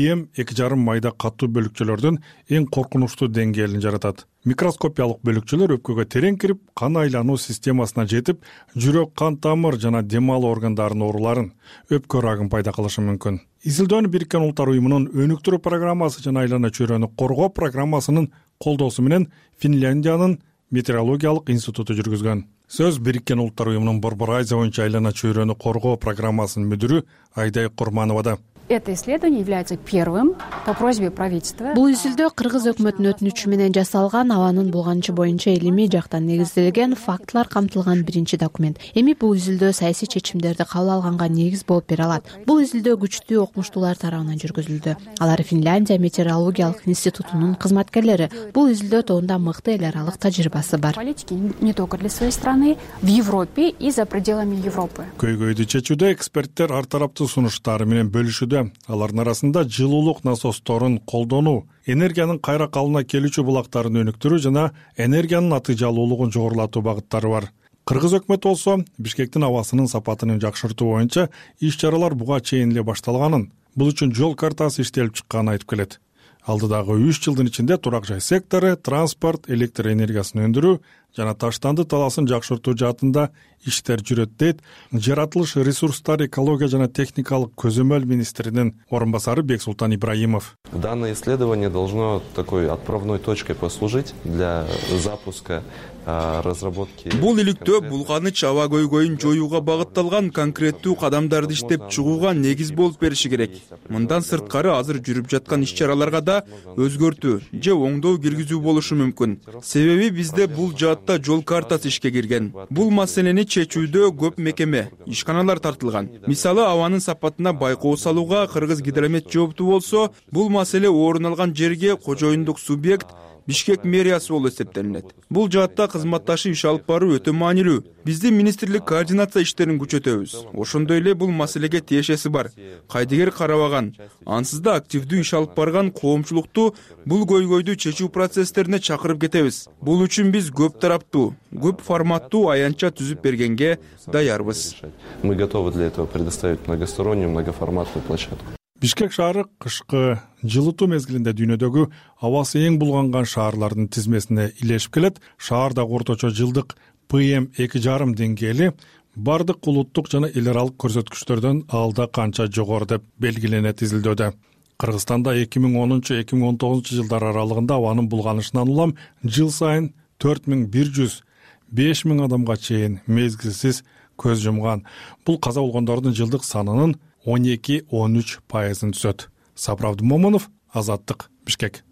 PM2,5 майда катуу бөлүкчөлөрдүн эң коркунучтуу деңгээлин жаратат. Микроскопиялык бөлүкчөлөр өпкөгө терең кирип, кан айлануу системасына жетип, жүрөк, кан тамыр жана дем алуу органдарынын ооруларын, өпкө рагын пайда кылышы мүмкүн. Изилдөөнү Бириккен Улуттар уюмунун өнүктүрүү программасы жана айлана чөйрөнү коргоо программасынын колдоосу менен Финляндиянын метеорологиялык институту жүргүзгөн. Сөз Бириккен Улуттар уюмунун Борбор Азия боюнча айлана чөйрөнү коргоо программасынын мүдүрү Айдай Курмановада. Это исследование является первым по просьбе правительства. Бул изилдөө Кыргыз өкмөтүнүн өтүнүчү менен жасалган абанын булганышы боюнча илимий жактан негизделген фактылар камтылган биринчи документ. Эми бул изилдөө саясий чечимдерди кабыл алганга негиз болуп бере алат. Бул изилдөө күчтүү окумуштуулар тарабынан жүргүзүлдү. Алар Финляндия метеорологиялык институтунун кызматкерлери. Бул изилдөө тобунда мыкты эл аралык тажрыйбасы бар. Политики не только для своей страны, в Европе и за пределами Европы. Көйгөйдү чечүүдө эксперттер ар тараптуу сунуштары менен бөлүшүүдө. Алардын арасында жылуулук насосторун колдонуу, энергиянын кайра калыбына келүүчү булактарын өнүктүрүү жана энергиянын натыйжалуулугун жогорулатуу багыттары бар. Кыргыз өкмөтү болсо Бишкектин абасынын сапатын жакшыртуу боюнча иш-чаралар буга чейин эле башталганын, бул үчүн жол картасы иштелип чыкканын айтып келет. Алдыдагы 3 жылдын ичинде турак жай сектору, транспорт, электр энергиясын өндүрүү жана таштанды талаасын жакшыртуу жаатында иштер жүрөт дейт Жаратылыш ресурстар, экология жана техникалык көзөмөл министринин орун басары Бексултан Ибраимов. Данное исследование должно такой отправной точкой послужить для запуска разработки. Бул иликтөө булганыч аба көйгөйүн жоюуга багытталган конкреттүү кадамдарды иштеп чыгууга негиз болуп бериши керек. Мындан сырткары азыр жүрүп жаткан иш-чараларга да өзгөртүү же оңдоо киргизүү болушу мүмкүн. Себеби бизде бул жаатта жол картасы ишке кирген. Бул маселени чечүүдө көп мекеме, ишканалар тартылган. Мисалы, абанын сапатына байкоо салууга Кыргыз гидромет жооптуу болсо, бул маселе орун алган жерге кожоюндук субъект Бишкек мэриясы болуп эсептелинет. Бул жаатта кызматташып иш алып баруу өтө маанилүү. Биздин министрлик координация иштерин күчөтөбүз. Ошондой эле бул маселеге тиешеси бар. Кайдыгер карабаган, ансыз да активдүү иш алып барган коомчулукту бул көйгөйдү чечүү процесстерине чакырып кетебиз. Бул үчүн биз көп тараптуу, көп форматтуу аянтча түзүп бергенге даярбыз. Мы готовы для этого предоставить многостороннюю, многоформатную площадку. Бишкек шаары кышкы жылытуу мезгилинде дүйнөдөгү абасы эң булганган шаарлардын тизмесине илешип келет. Шаардагы орточо жылдык PM2,5 деңгээли бардык улуттук жана эл аралык көрсөткүчтөрдөн алда канча жогору деп белгиленет изилдөөдө. Кыргызстанда 2010-2019 жылдар аралыгында абанын булганышынан улам жыл сайын 4100-5000 адамга чейин мезгилсиз көз жумган. Бул каза болгондордун жылдык санынын 12-13%-ын түзөт. Сабыр Абдумомунов, Азаттык, Бишкек.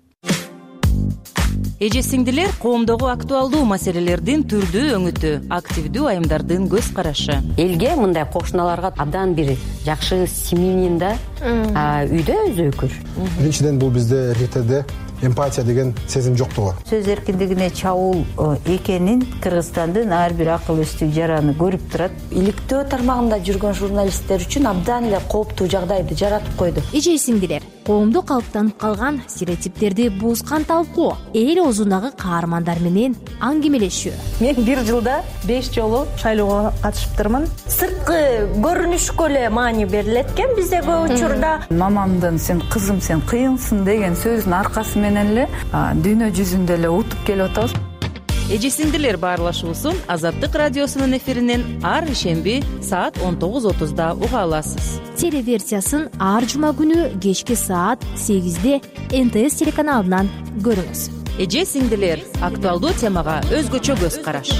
Эже сиңдилер, коомдогу актуалдуу маселелердин түрдүү өңүтү, активдүү айымдардын көз карашы. Элге мындай кошуналарга абдан бир жакшы семьянин да үйдө өзү өкүр. Биринчиден бул бизде РТД эмпатия деген сезим жоктугу. Сөз эркиндигине чабуул экенин Кыргызстандын ар бир акыл өстүү жараны көрүп турат. Иликтөө тармагында жүргөн журналисттер үчүн абдан эле кооптуу жагдайды жаратып койду. Эже сиңдилер, коомдо калыптанып калган стереотиптерди буузган талкуу эл оозундагы каармандар менен аңгемелешүү. Мен бир жылда 5 жолу шайлоого катышыптырмын. Сырткы көрүнүшкө эле маани берилет экен бизде көп учурда. Мамамдын "сен кызым, сен кыйынсың" деген сөзүнүн аркасы менен эле дүйнө жүзүндө эле утуп келип атабыз. Эже сиңдилер, баарлашуусун Азаттык радиосунун эфиринен ар ишемби саат 19:30 уга аласыз. Телеверсиясын ар жума күнү кечки саат 8-де НТС телеканалынан көрүңүз. Эже сиңдилер, актуалдуу темага өзгөчө көз караш.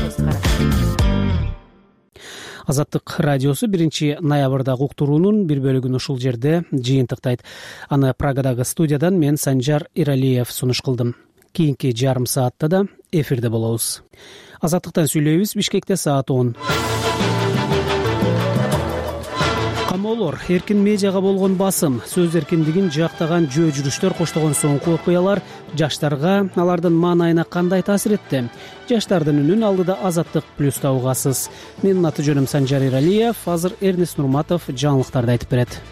Азаттык радиосу 1-ноябрдагы уктуруунун бир бөлүгүн ушул жерде жыйынтыктайт. Аны Прагадагы студиядан мен Санжар Иралиев сунуш кылдым. Кийинки жарым саатта да эфирде болобуз. Азаттыктан сүйлөйбүз. Бишкекте саат 10. Камоолор, эркин медиага болгон басым, сөз эркиндигин жактаган жөө жүрүштөр коштогон соңку окуялар жаштарга, алардын маанайына кандай таасир этти? Жаштардын үнүн алдыда Азаттык плюста угасыз. Менин аты жөнүм Санжар Иралиев, азыр Эрнест Нурматов жаңылыктарды айтып берет.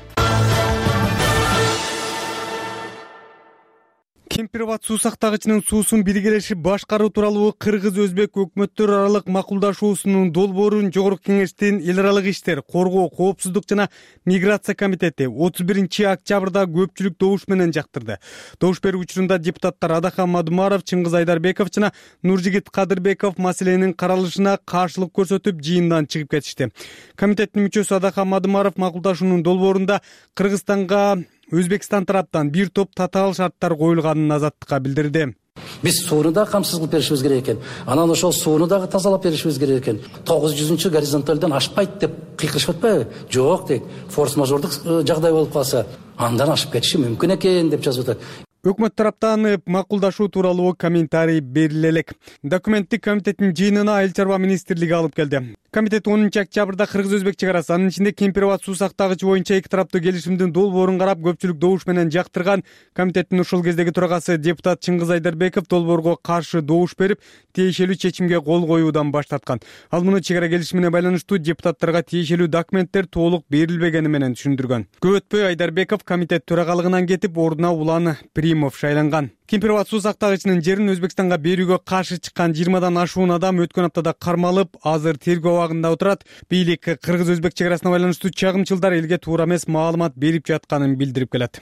Кемпирбат суу сактагычынын суусун биргелешип башкаруу тууралуу кыргыз-өзбек өкмөттөр аралык макулдашуусунун долбоорун Жогорку Кеңештин эл аралык иштер, коргоо, коопсуздук жана миграция комитети 31-октябрда көпчүлүк добуш менен жактырды. Добуш берүү учурунда депутаттар Адахан Мадумаров, Чыңгыз Айдарбеков жана Нуржигит Кадырбеков маселенин каралышына каршылык көрсөтүп жыйындан чыгып кетишти. Комитеттин мүчөсү Адахан Мадумаров макулдашуунун долбоорунда Кыргызстанга Өзбекстан тараптан бир топ татаал шарттар коюлганын Азаттыкка билдирди. Биз сууну да камсыз кылып беришибиз керек экен. Анан ошол сууну дагы тазалап беришибиз керек экен. 900 горизонталдан ашпайт деп кыйкырышып атпайбы? Жок дейт. Форс-мажордук жагдай болуп калса, андан ашып кетиши мүмкүн экен деп жазып атат. Өкмөт тараптан макулдашуу тууралуу комментарий бериле элек. Документти комитеттин жыйынына Айыл чарба министрлиги алып келди. Комитет 10-октябрда Кыргыз-Өзбек чек арасы, анын ичинде Кемпирбат суу сактагычы боюнча эки тараптуу келишимдин долбоорун карап көпчүлүк добуш менен жактырган. Комитеттин ушул кездеги төрагасы депутат Чыңгыз Айдарбеков долбоорго каршы добуш берип, тиешелүү чечимге кол коюудан баш тарткан. Ал муну чек ара келишимине байланыштуу депутаттарга тиешелүү документтер толук берилбегени менен түшүндүргөн. Көп өтпөй Айдарбеков комитет төрагалыгынан кетип, ордуна Улан Примов шайланган. Кемпирбат суу сактагычынын жерин Өзбекстанга берүүгө каршы чыккан 20дан ашуун адам өткөн аптада кармалып, азыр тергөө абагында отурат. Бийлик Кыргыз-Өзбек чек арасына байланыштуу чагымчылдар элге туура эмес маалымат берип жатканын билдирип келет.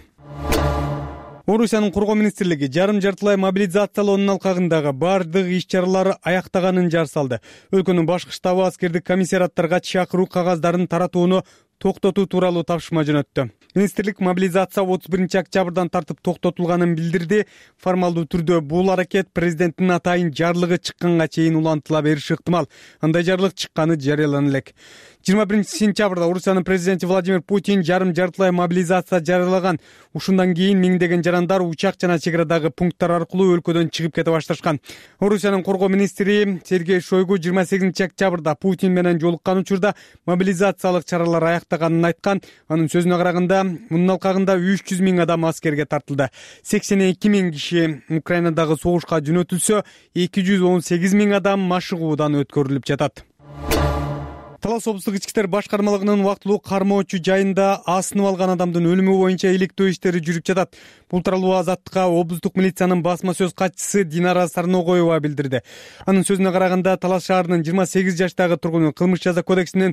Орусиянын коргоо министрлиги жарым-жартылай мобилизациялоонун алкагындагы бардык иш-чаралары аяктаганын жар салды. Өлкөнүн башкы штабы аскердик комиссариаттарга чакыруу кагаздарын таратууну токтотуу тууралуу тапшырма жөнөттү. Министрлик мобилизация 31-октябрдан тартып токтотулганын билдирди. Формалдуу түрдө бул аракет президенттин атайын жарлыгы чыкканга чейин улантыла бериши ыктымал. Андай жарлык чыкканы жарыялана элек. 21-сентябрда Орусиянын президенти Владимир Путин жарым-жартылай мобилизация жарыялаган. Ушундан кийин миңдеген жарандар учак жана чек арадагы пункттар аркылуу өлкөдөн чыгып кете башташкан. Орусиянын коргоо министри Сергей Шойгу 28-октябрда Путин менен жолуккан учурда мобилизациялык чаралар аяктаганын айткан. Анын сөзүнө караганда, мунун алкагында 300 000 адам аскерге тартылды. 82 000 киши Украинадагы согушка жөнөтүлсө, 218 000 адам машыгуудан өткөрүлүп жатат. Талас облустук ички иштер башкармалыгынын убактылуу кармоочу жайында асынып алган адамдын өлүмү боюнча иликтөө иштери жүрүп жатат. Бул тууралуу Азаттыкка облустук милициянын басма сөз катчысы Динара Сарногоева билдирди. Анын сөзүнө караганда, Талас шаарынын 28 жаштагы тургуну кылмыш жаза кодексинин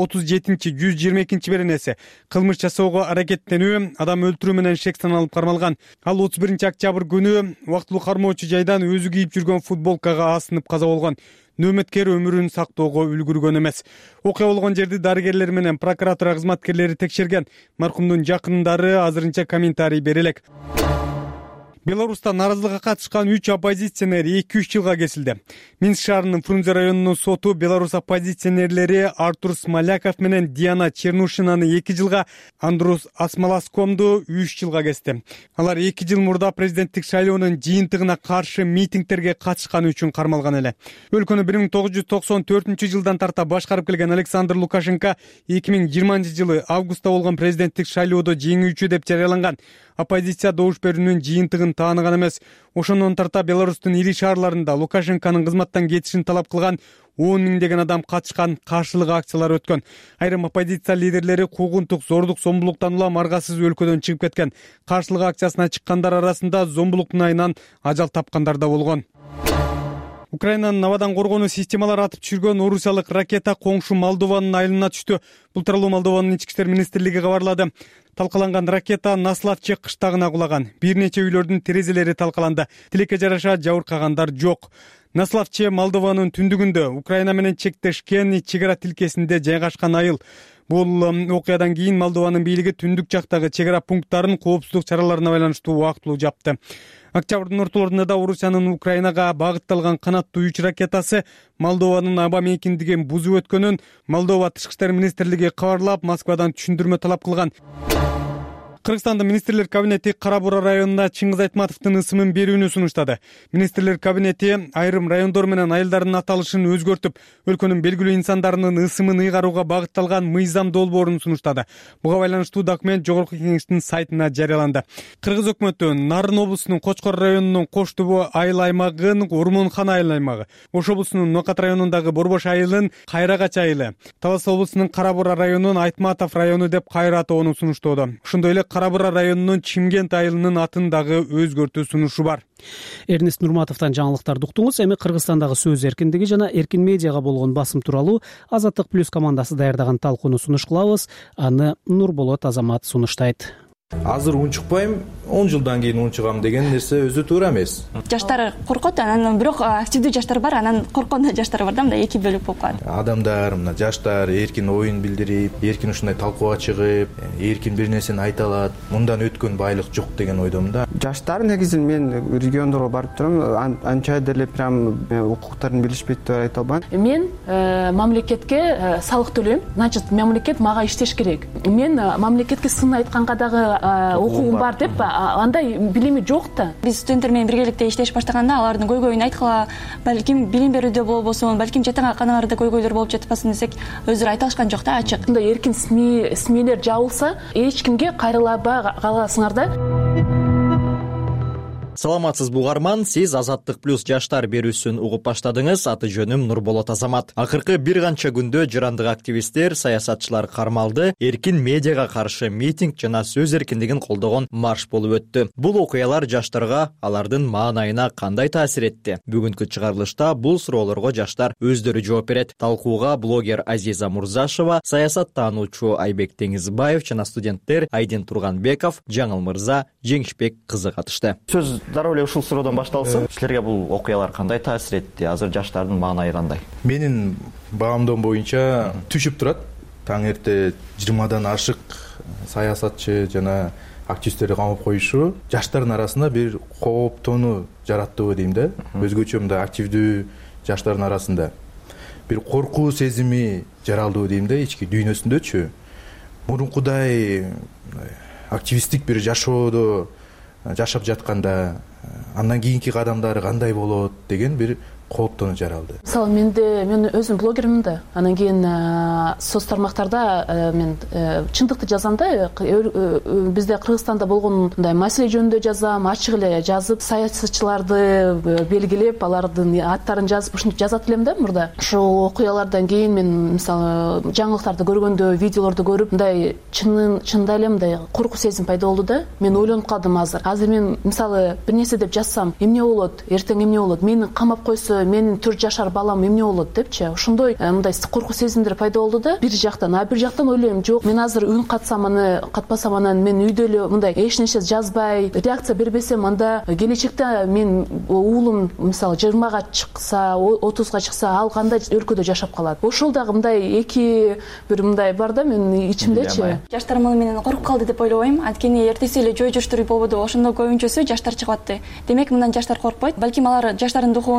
37-122 беренеси кылмыш жасоого аракеттенүү, адам өлтүрүү менен шек саналып кармалган. Ал 31-октябрь күнү убактылуу кармоочу жайдан өзү кийип жүргөн футболкага асынып каза болгон. Нөөмөткер өмүрүн сактоого үлгүргөн эмес. Окуя болгон жерди дарыгерлер менен прокуратура кызматкерлери текшерген. Маркумдун жакындары азырынча комментарий бере элек. Беларуста нааразылыкка катышкан 3 оппозиционер 2-3 жылга кесилди. Минск шаарынын Фрунзе районунун соту Беларусь оппозиционерлери Артур Смоляков менен Диана Чернушинаны 2 жылга, Андрус Асмаласкомду 3 жылга кести. Алар 2 жыл мурда президенттик шайлоонун жыйынтыгына каршы митингтерге катышканы үчүн кармалган эле. Өлкөнү 1994-жылдан тарта башкарып келген Александр Лукашенко 2020 жылы августта болгон президенттик шайлоодо жеңүүчү деп жарыяланган. оппозиция добуш берүүнүн жыйынтыгын тааныган эмес. Ошондон тарта Беларустун ири шаарларында Лукашенконун кызматтан кетишин талап кылган 10 миңдеген адам катышкан каршылык акциялар өткөн. Айрым оппозиция лидерлери куугунтук, зордук, зомбулуктан улам аргасыз өлкөдөн чыгып кеткен. Каршылык акциясына чыккандар арасында зомбулуктун айынан ажал тапкандар да болгон. Украинанын абадан коргонуу системалары атып түшүргөн орусиялык ракета коңшу Молдованын айылына түштү. Бул тууралуу Молдованын ички иштер министрлиги кабарлады. Талкаланган ракета Наславче кыштагына кулаган. Бир нече үйлөрдүн терезелери талкаланды. Тилекке жараша жабыркагандар жок. Наславче Молдованын түндүгүндө Украина менен чектешкен чек ара тилкесинде жайгашкан айыл. Бул окуядан кийин Молдованын бийлиги түндүк жактагы чек ара пункттарын коопсуздук чараларына байланыштуу убактылуу жапты. Октябрдын ортолорунда да Орусиянын Украинага багытталган канаттуу 3 ракетасы Молдованын аба мейкиндигин бузуп өткөнүн Молдова тышкы иштер министрлиги кабарлап, Москвадан түшүндүрмө талап кылган. Кыргызстандын министрлер кабинети Кара Бура районуна Чыңгыз Айтматовдун ысымын берүүнү сунуштады. Министрлер кабинети айрым райондор менен айылдардын аталышын өзгөртүп, өлкөнүн белгилүү инсандарынын ысымын ыйгарууга багытталган мыйзам долбоорун сунуштады. Буга байланыштуу документ Жогорку Кеңештин сайтына жарыяланды. Кыргыз өкмөтү Нарын облусунун Кочкор районунун Коштубу айыл аймагын Ормонхан айыл аймагы, Ош облусунун Нокат районундагы Борбош айылын Кайрагач айылы, Талас облусунун Кара Бура районун Айтматов району деп кайра атоону сунуштоодо. Ошондой эле Кара Бура районунун Чимкент айылынын атын дагы өзгөртүү сунушу бар. Эрнест Нурматовдон жаңылыктарды уктуңуз. Эми Кыргызстандагы сөз эркиндиги жана эркин медиага болгон басым тууралуу Азаттык плюс командасы даярдаган талкууну сунуш кылабыз. Аны Нурболот Азамат сунуштайт. Азыр унчукпайм, 10 жылдан кийин унчугам деген нерсе өзү туура эмес. Жаштар коркот, анан бирок активдүү жаштар бар, анан корккон жаштар бар да, мындай эки бөлүк болуп калат. Адамдар, мына жаштар эркин оюн билдирип, эркин ушундай талкууга чыгып, эркин бир нерсени айта алат. Мындан өткөн байлык жок деген ойдомун да. Жаштар негизи мен региондорго барып турам, анча деле прям укуктарын билишпейт деп айта албайм. Мен мамлекетке салык төлөйм, значит мамлекет мага иштеш керек. Мен мамлекетке сын айтканга дагы окугум бар деп андай билими жок да. Биз студенттер менен биргеликте иштеш баштаганда алардын көйгөйүн айткыла, балким билим берүүдө болбосун, балким жатаканаларда көйгөйлөр болуп жатпасын десек, өздөрү айта алышкан жок да, ачык. Мындай эркин СМИлер жабылса, эч кимге кайрылбай каласыңар да. Саламатсызбы угарман, сиз Азаттык плюс жаштар берүүсүн угуп баштадыңыз. Аты жөнүм Нурболот Азамат. Акыркы бир канча күндө жырандык активисттер, саясатчылар кармалды, эркин медиага каршы митинг жана сөз эркиндигин колдогон марш болуп өттү. Бул окуялар жаштарга, алардын маанайына кандай таасир этти? Бүгүнкү чыгарылышта бул суроолорго жаштар өздөрү жооп берет. Талкууга блогер Азиза Мурзашева, саясаттануучу Айбек Теңизбаев жана студенттер Айдин Турганбеков, Жаңыл Мырза, Жеңишбек кызы катышты. Дароо эле ушул суроодон башталсын. Силерге бул окуялар кандай таасир этти? Азыр жаштардын маанайы кандай? Менин баамдоом боюнча түшүп турат. Таң эрте 20дан ашык саясатчы жана активисттерди камап коюшу жаштардын арасында бир кооптоону жараттыбы дейм да. Өзгөчө мындай активдүү жаштардын арасында бир коркуу сезими жаралдыбы дейм да, ички дүйнөсүндөчү. Мурункудай активисттик бир жашоодо жашап жатканда андан кийинки кадамдары кандай болот деген бир кооптоону жаралды. Мисалы мен өзүм блогермин да. Анан кийин соц тармактарда мен чындыкты жазам да. Бизде Кыргызстанда болгон мындай маселе жөнүндө жазам, ачык эле жазып, саясатчыларды белгилеп, алардын аттарын жазып, ушинтип жазат элем да мурда. Ошол окуялардан кийин мен мисалы жаңылыктарды көргөндө, видеолорду көрүп, мындай чында эле мындай коркуу сезим пайда болду да. Мен ойлонуп калдым азыр. Азыр мен мисалы бир нерсе деп жазсам, эмне болот? Эртең эмне болот? Мени камап койсо, менин 4 жашар балам эмне болот депчи. Ошондой мындай коркуу сезимдер пайда болду да. Бир жактан ойлойм, жок, мен азыр үн катсам, катпасам, анан мен үйдө эле мындай эч нерсе жазбай, реакция бербесем, анда келечекте мен уулум мисалы 20га чыкса, 30га чыкса, ал кандай өлкөдө жашап калат? Ошол дагы мындай эки бир мындай бар да менин ичимдечи. Жаштар муну менен коркуп калды деп ойлобойм. Анткени эртеси эле жөө жүрүштүрүү болбоду. Ошондо көбүнчөсү жаштар чыгып атты. Демек мындан жаштар коркпойт. Балким алар жаштардын духун же болбосо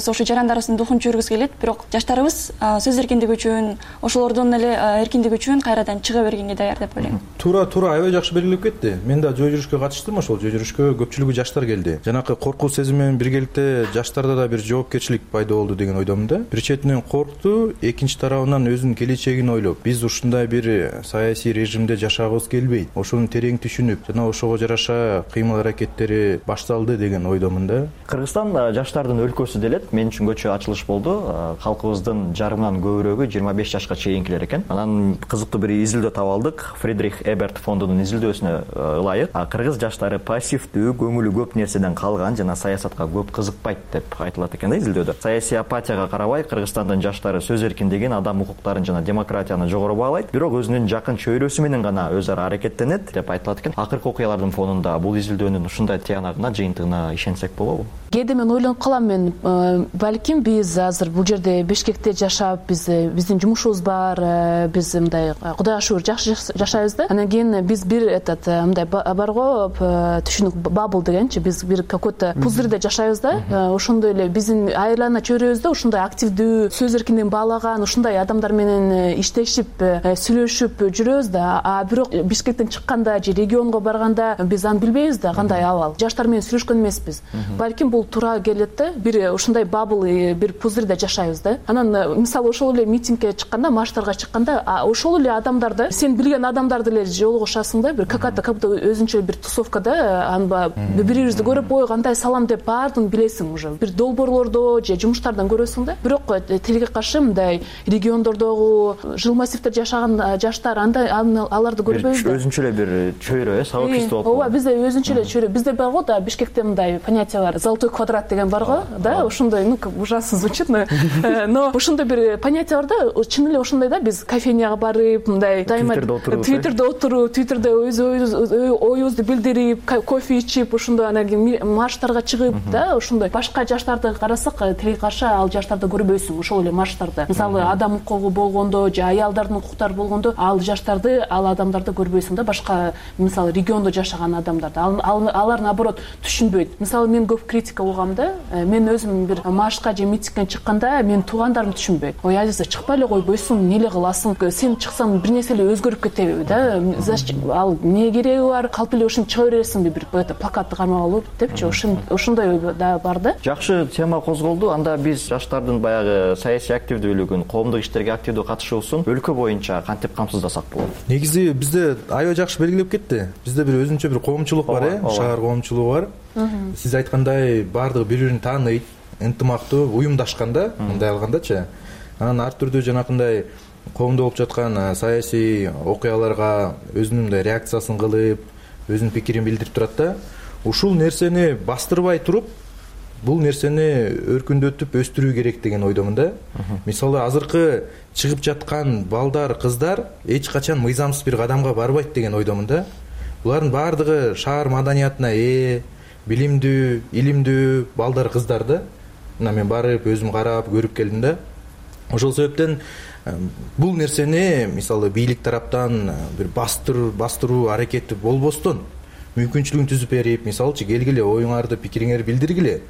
болбосо ошо жарандарыбыздын духун чөөргүбүз келет, бирок жаштарыбыз сөз эркиндиги үчүн, ошолордун эле эркиндиги үчүн кайрадан чыга бергенге даяр деп ойлойм. Туура аябай жакшы белгилеп кетти. Мен да жөө жүрүшкө катыштым, ошол жөө жүрүшкө көпчүлүгү жаштар келди. Жанакы коркуу сезими менен биргеликте жаштарда да бир жоопкерчилик пайда болду деген ойдомун да. Бир четинен коркту, экинчи тарабынан өзүнүн келечегин ойлоп, биз ушундай бир саясий режимде жашагыбыз келбейт. Ошону терең түшүнүп, жана ошого жараша кыймыл аракеттери башталды деген ойдомун да. Кыргызстан жаштардын өлкөсү делет. Мен үчүн көчө ачылыш болду. Калкыбыздын жарымынан көбүрөөгү 25 жашка чейинкилер экен. Анан кызыктуу бир изилдөө таап алдык. Фридрих Эберт фондунун изилдөөсүнө ылайык. Кыргыз жаштары пассивдүү, көңүлү көп нерседен калган жана саясатка көп кызыкпайт деп айтылат экен да изилдөөдө. Саясий апатияга карабай, Кыргызстандын жаштары сөз эркиндигин, адам укуктарын жана демократияны жогору баалайт, бирок өзүнүн жакын чөйрөсү менен гана өз ара аракеттенет деп айтылат экен. Акыркы окуялардын фонунда бул изилдөөнүн ушундай тыянагына, жыйынтыгына ишенсек болобу? Кээде мен ойлонуп калам, мен балким биз азыр бул жерде Бишкекте жашап, биздин жумушубуз бар, биз мындай Кудайга шүгүр жакшы жашайбыз да. Анан кийин биз бир мындай бар го түшүнүк бабл дегенчи, биз бир какой-то пузырьда жашайбыз да. Ошондой эле биздин айлана чөйрөбүздө ушундай активдүү, сөз эркиндигин баалаган, ушундай адамдар менен иштешип, сүйлөшүп жүрөбүз да. Бирок Бишкектен чыкканда же регионго барганда биз аны билбейбиз да, кандай абал. Жаштар менен сүйлөшкөн эмеспиз. Балким бул туура келет да. Бир ушундай бабл, бир пузырьда жашайбыз да. Анан мисалы ошол эле митингге чыкканда, марштарга чыкканда, ошол эле адамдарды, сен билген адамдарды эле жолугушасың да. Бир какая-то өзүнчө бир тусовкада, анба бири-бирибизди көрүп, ой кандай салам деп баардыгын билесиң уже. Бир долбоорлордо же жумуштардан көрөсүң да. Бирок тилге каршы мындай региондордогу жыл массивде жашаган жаштар аларды көрбөйбүз да. Өзүнчө эле бир чөйрө, сообщество болуп. Ооба, бизде өзүнчө эле чөйрө. Бизде бар го да, Бишкекте мындай понятие бар. Золотой квадрат деген бар го, да, ошондой, ужасно звучит, но ошондой бир понятие бар да, чын эле ошондой да, биз кофейняга барып, мындай Твиттерде отуруп, Твиттерде өз оюбузду билдирип, кофе ичип, ошондой анан кийин марштарга чыгып, да, ошондой. Башка жаштарды карасак, тилге каршы ал жаштарды көрбөйсүң, ошол эле марштарда. Мисалы, адам укугу болгондо же аялдардын укуктары болгондо, ал жаштарды, ал адамдарды көрбөйсүң да, башка мисалы региондо жашаган адамдарды. Алар наоборот түшүнбөйт. Мисалы, мен көп критика угам да. Мен өзүм бир маршка же митингге чыкканда, мен туугандарым түшүнбөйт. Ой, Азиза, чыкпай эле койбойсуң, эмне кыласың? Сен чыксаң бир нерсе эле өзгөрүп кетеби, да? Ал эмне кереги бар? Калп эле ушинтип чыга бересиңби, бир плакатты кармап алып депчи, ошондой ой да бар да. Жакшы тема козголду. Анда биз жаштардын баягы саясий активдүүлүгүн, коомдук иштерге активдүү катышуусун өлкө боюнча кантип камсыздасак болот? Негизи бизде аябай жакшы белгилеп кетти. Бизде бир өзүнчө бир коомчулук бар, шаар коомчулугу бар. Сиз айткандай баардыгы бири-бирин тааныйт, ынтымактуу, уюмдашканда, мындай алгандачы. Анан ар түрдүү жанакындай коомдо болуп жаткан саясий окуяларга өзүнүн реакциясын кылып, өзүнүн пикирин билдирип турат да. Ушул нерсени бастырбай туруп, бул нерсени өркүндөтүп өстүрүү керек деген ойдомун да. Мисалы, азыркы чыгып жаткан балдар, кыздар эч качан мыйзамсыз бир кадамга барбайт деген ойдомун да. Булардын баардыгы шаар маданиятына билимдүү, илимдүү балдар, кыздар да. Мына мен барып, өзүм карап, көрүп келдим да. Ошол себептен бул нерсени мисалы бийлик тараптан бир бастыруу аракети болбостон мүмкүнчүлүгүн түзүп берип, мисалычы келгиле, оюңарды, пикириңерди билдиргиле.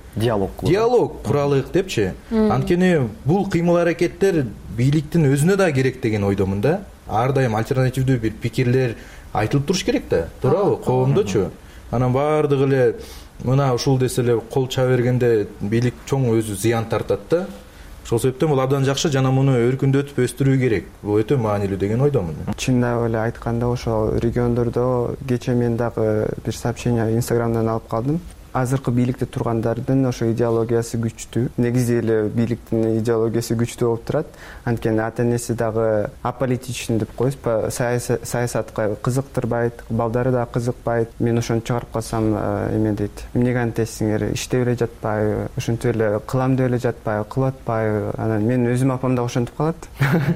Диалог куралык депчи. Анткени бул кыймыл аракеттер бийликтин өзүнө да керек деген ойдомун да. Ар дайым альтернативдүү бир пикирлер айтылып туруш керек да. Туурабы? Коомдочу. Анан баардыгы эле мына ушул десе эле кол чаба бергенде бийлик чоң өзү зыян тартат да. Ошол себептен бул абдан жакшы, жана муну өркүндөтүп өстүрүү керек. Бул өтө маанилүү деген ойдомун. Чындап эле айтканда, ошол региондордо кечээ мен дагы бир сообщение Инстаграмдан алып калдым. Азыркы бийликте тургандардын ошо идеологиясы күчтүү. Негизи эле бийликтин идеологиясы күчтүү болуп турат. Анткени ата-энеси дагы аполитичный деп коебузбу, саясатка кызыктырбайт, балдары да кызыкпайт. Мен ошону чыгарып калсам, эме дейт. Эмнеге антесиңер? Иштеп эле жатпайбы? Ошентип эле кылам деп эле жатпайбы? Кылып атпайбы? Анан мен өзүм апам да ошентип калат.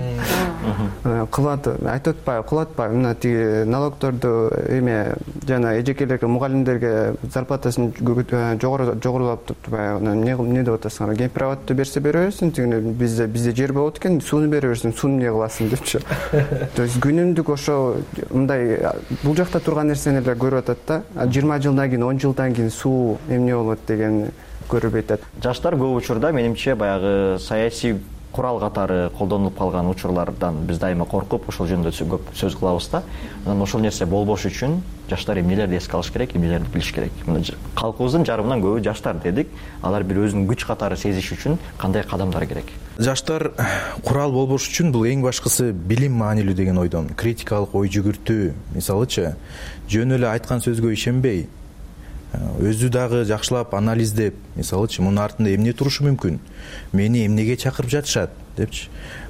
Кылат, айтып атпайбы? Кылып атпайбы? Мына тиги налогторду эме жана эжекелерге, мугалимдерге зарплатасын жогорулап туруп, эмне деп атасыңар? Генприватты берсе бере берсин, тигине бизде жер болот экен, сууну бере берсин, сууну эмне кыласың депчи. То есть күнүмдүк ошо мындай бул жакта турган нерсени эле көрүп атат да. 20 жылдан кийин, 10 жылдан кийин суу эмне болот деген көрүп айтат. Жаштар көп учурда менимче баягы саясий курал катары колдонулуп калган учурлардан биз дайыма коркуп ошол жөнүндө көп сөз кылабыз да. Анан ошол нерсе болбош үчүн жаштар эмнелерди эске алыш керек, эмнелерди билиш керек. Калкыбыздын жарымынан көбү жаштар дедик. Алар бир өзүнүн күч катары сезиш үчүн кандай кадамдар керек? Жаштар курал болбош үчүн бул эң башкысы билим маанилүү деген ойдон. Критикалык ой жүгүртүү, мисалычы, жөн эле айткан сөзгө ишенбей, өзү дагы жакшылап анализдеп, мисалычы, мунун артында эмне турушу мүмкүн? Мени эмнеге чакырып жатышат, депчи.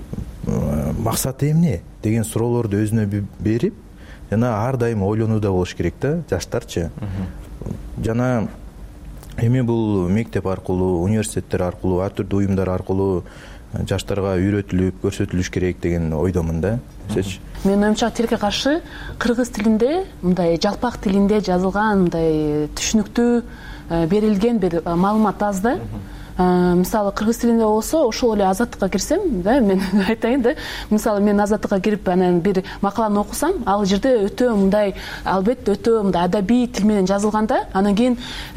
Максаты эмне деген суроолорду өзүнө берип, жана ар дайым ойлонууда болуш керек да, жаштарчы. Жана эми бул мектеп аркылуу, университеттер аркылуу, ар түрдүү уюмдар аркылуу жаштарга үйрөтүлүп, көрсөтүлүш керек деген ойдомун да. Менин оюмча тилекке каршы кыргыз тилинде, мындай жалпак тилинде жазылган, мындай түшүнүктүү берилген бир маалымат аз да. Мисалы кыргыз тилинде болсо, ошол эле Азаттыкка кирсем, да, мен айтайын да, мисалы мен Азаттыкка кирип анан бир макаланы окусам, ал жерде өтө мындай, албетте өтө мындай адабий тил менен жазылганда, анан кийин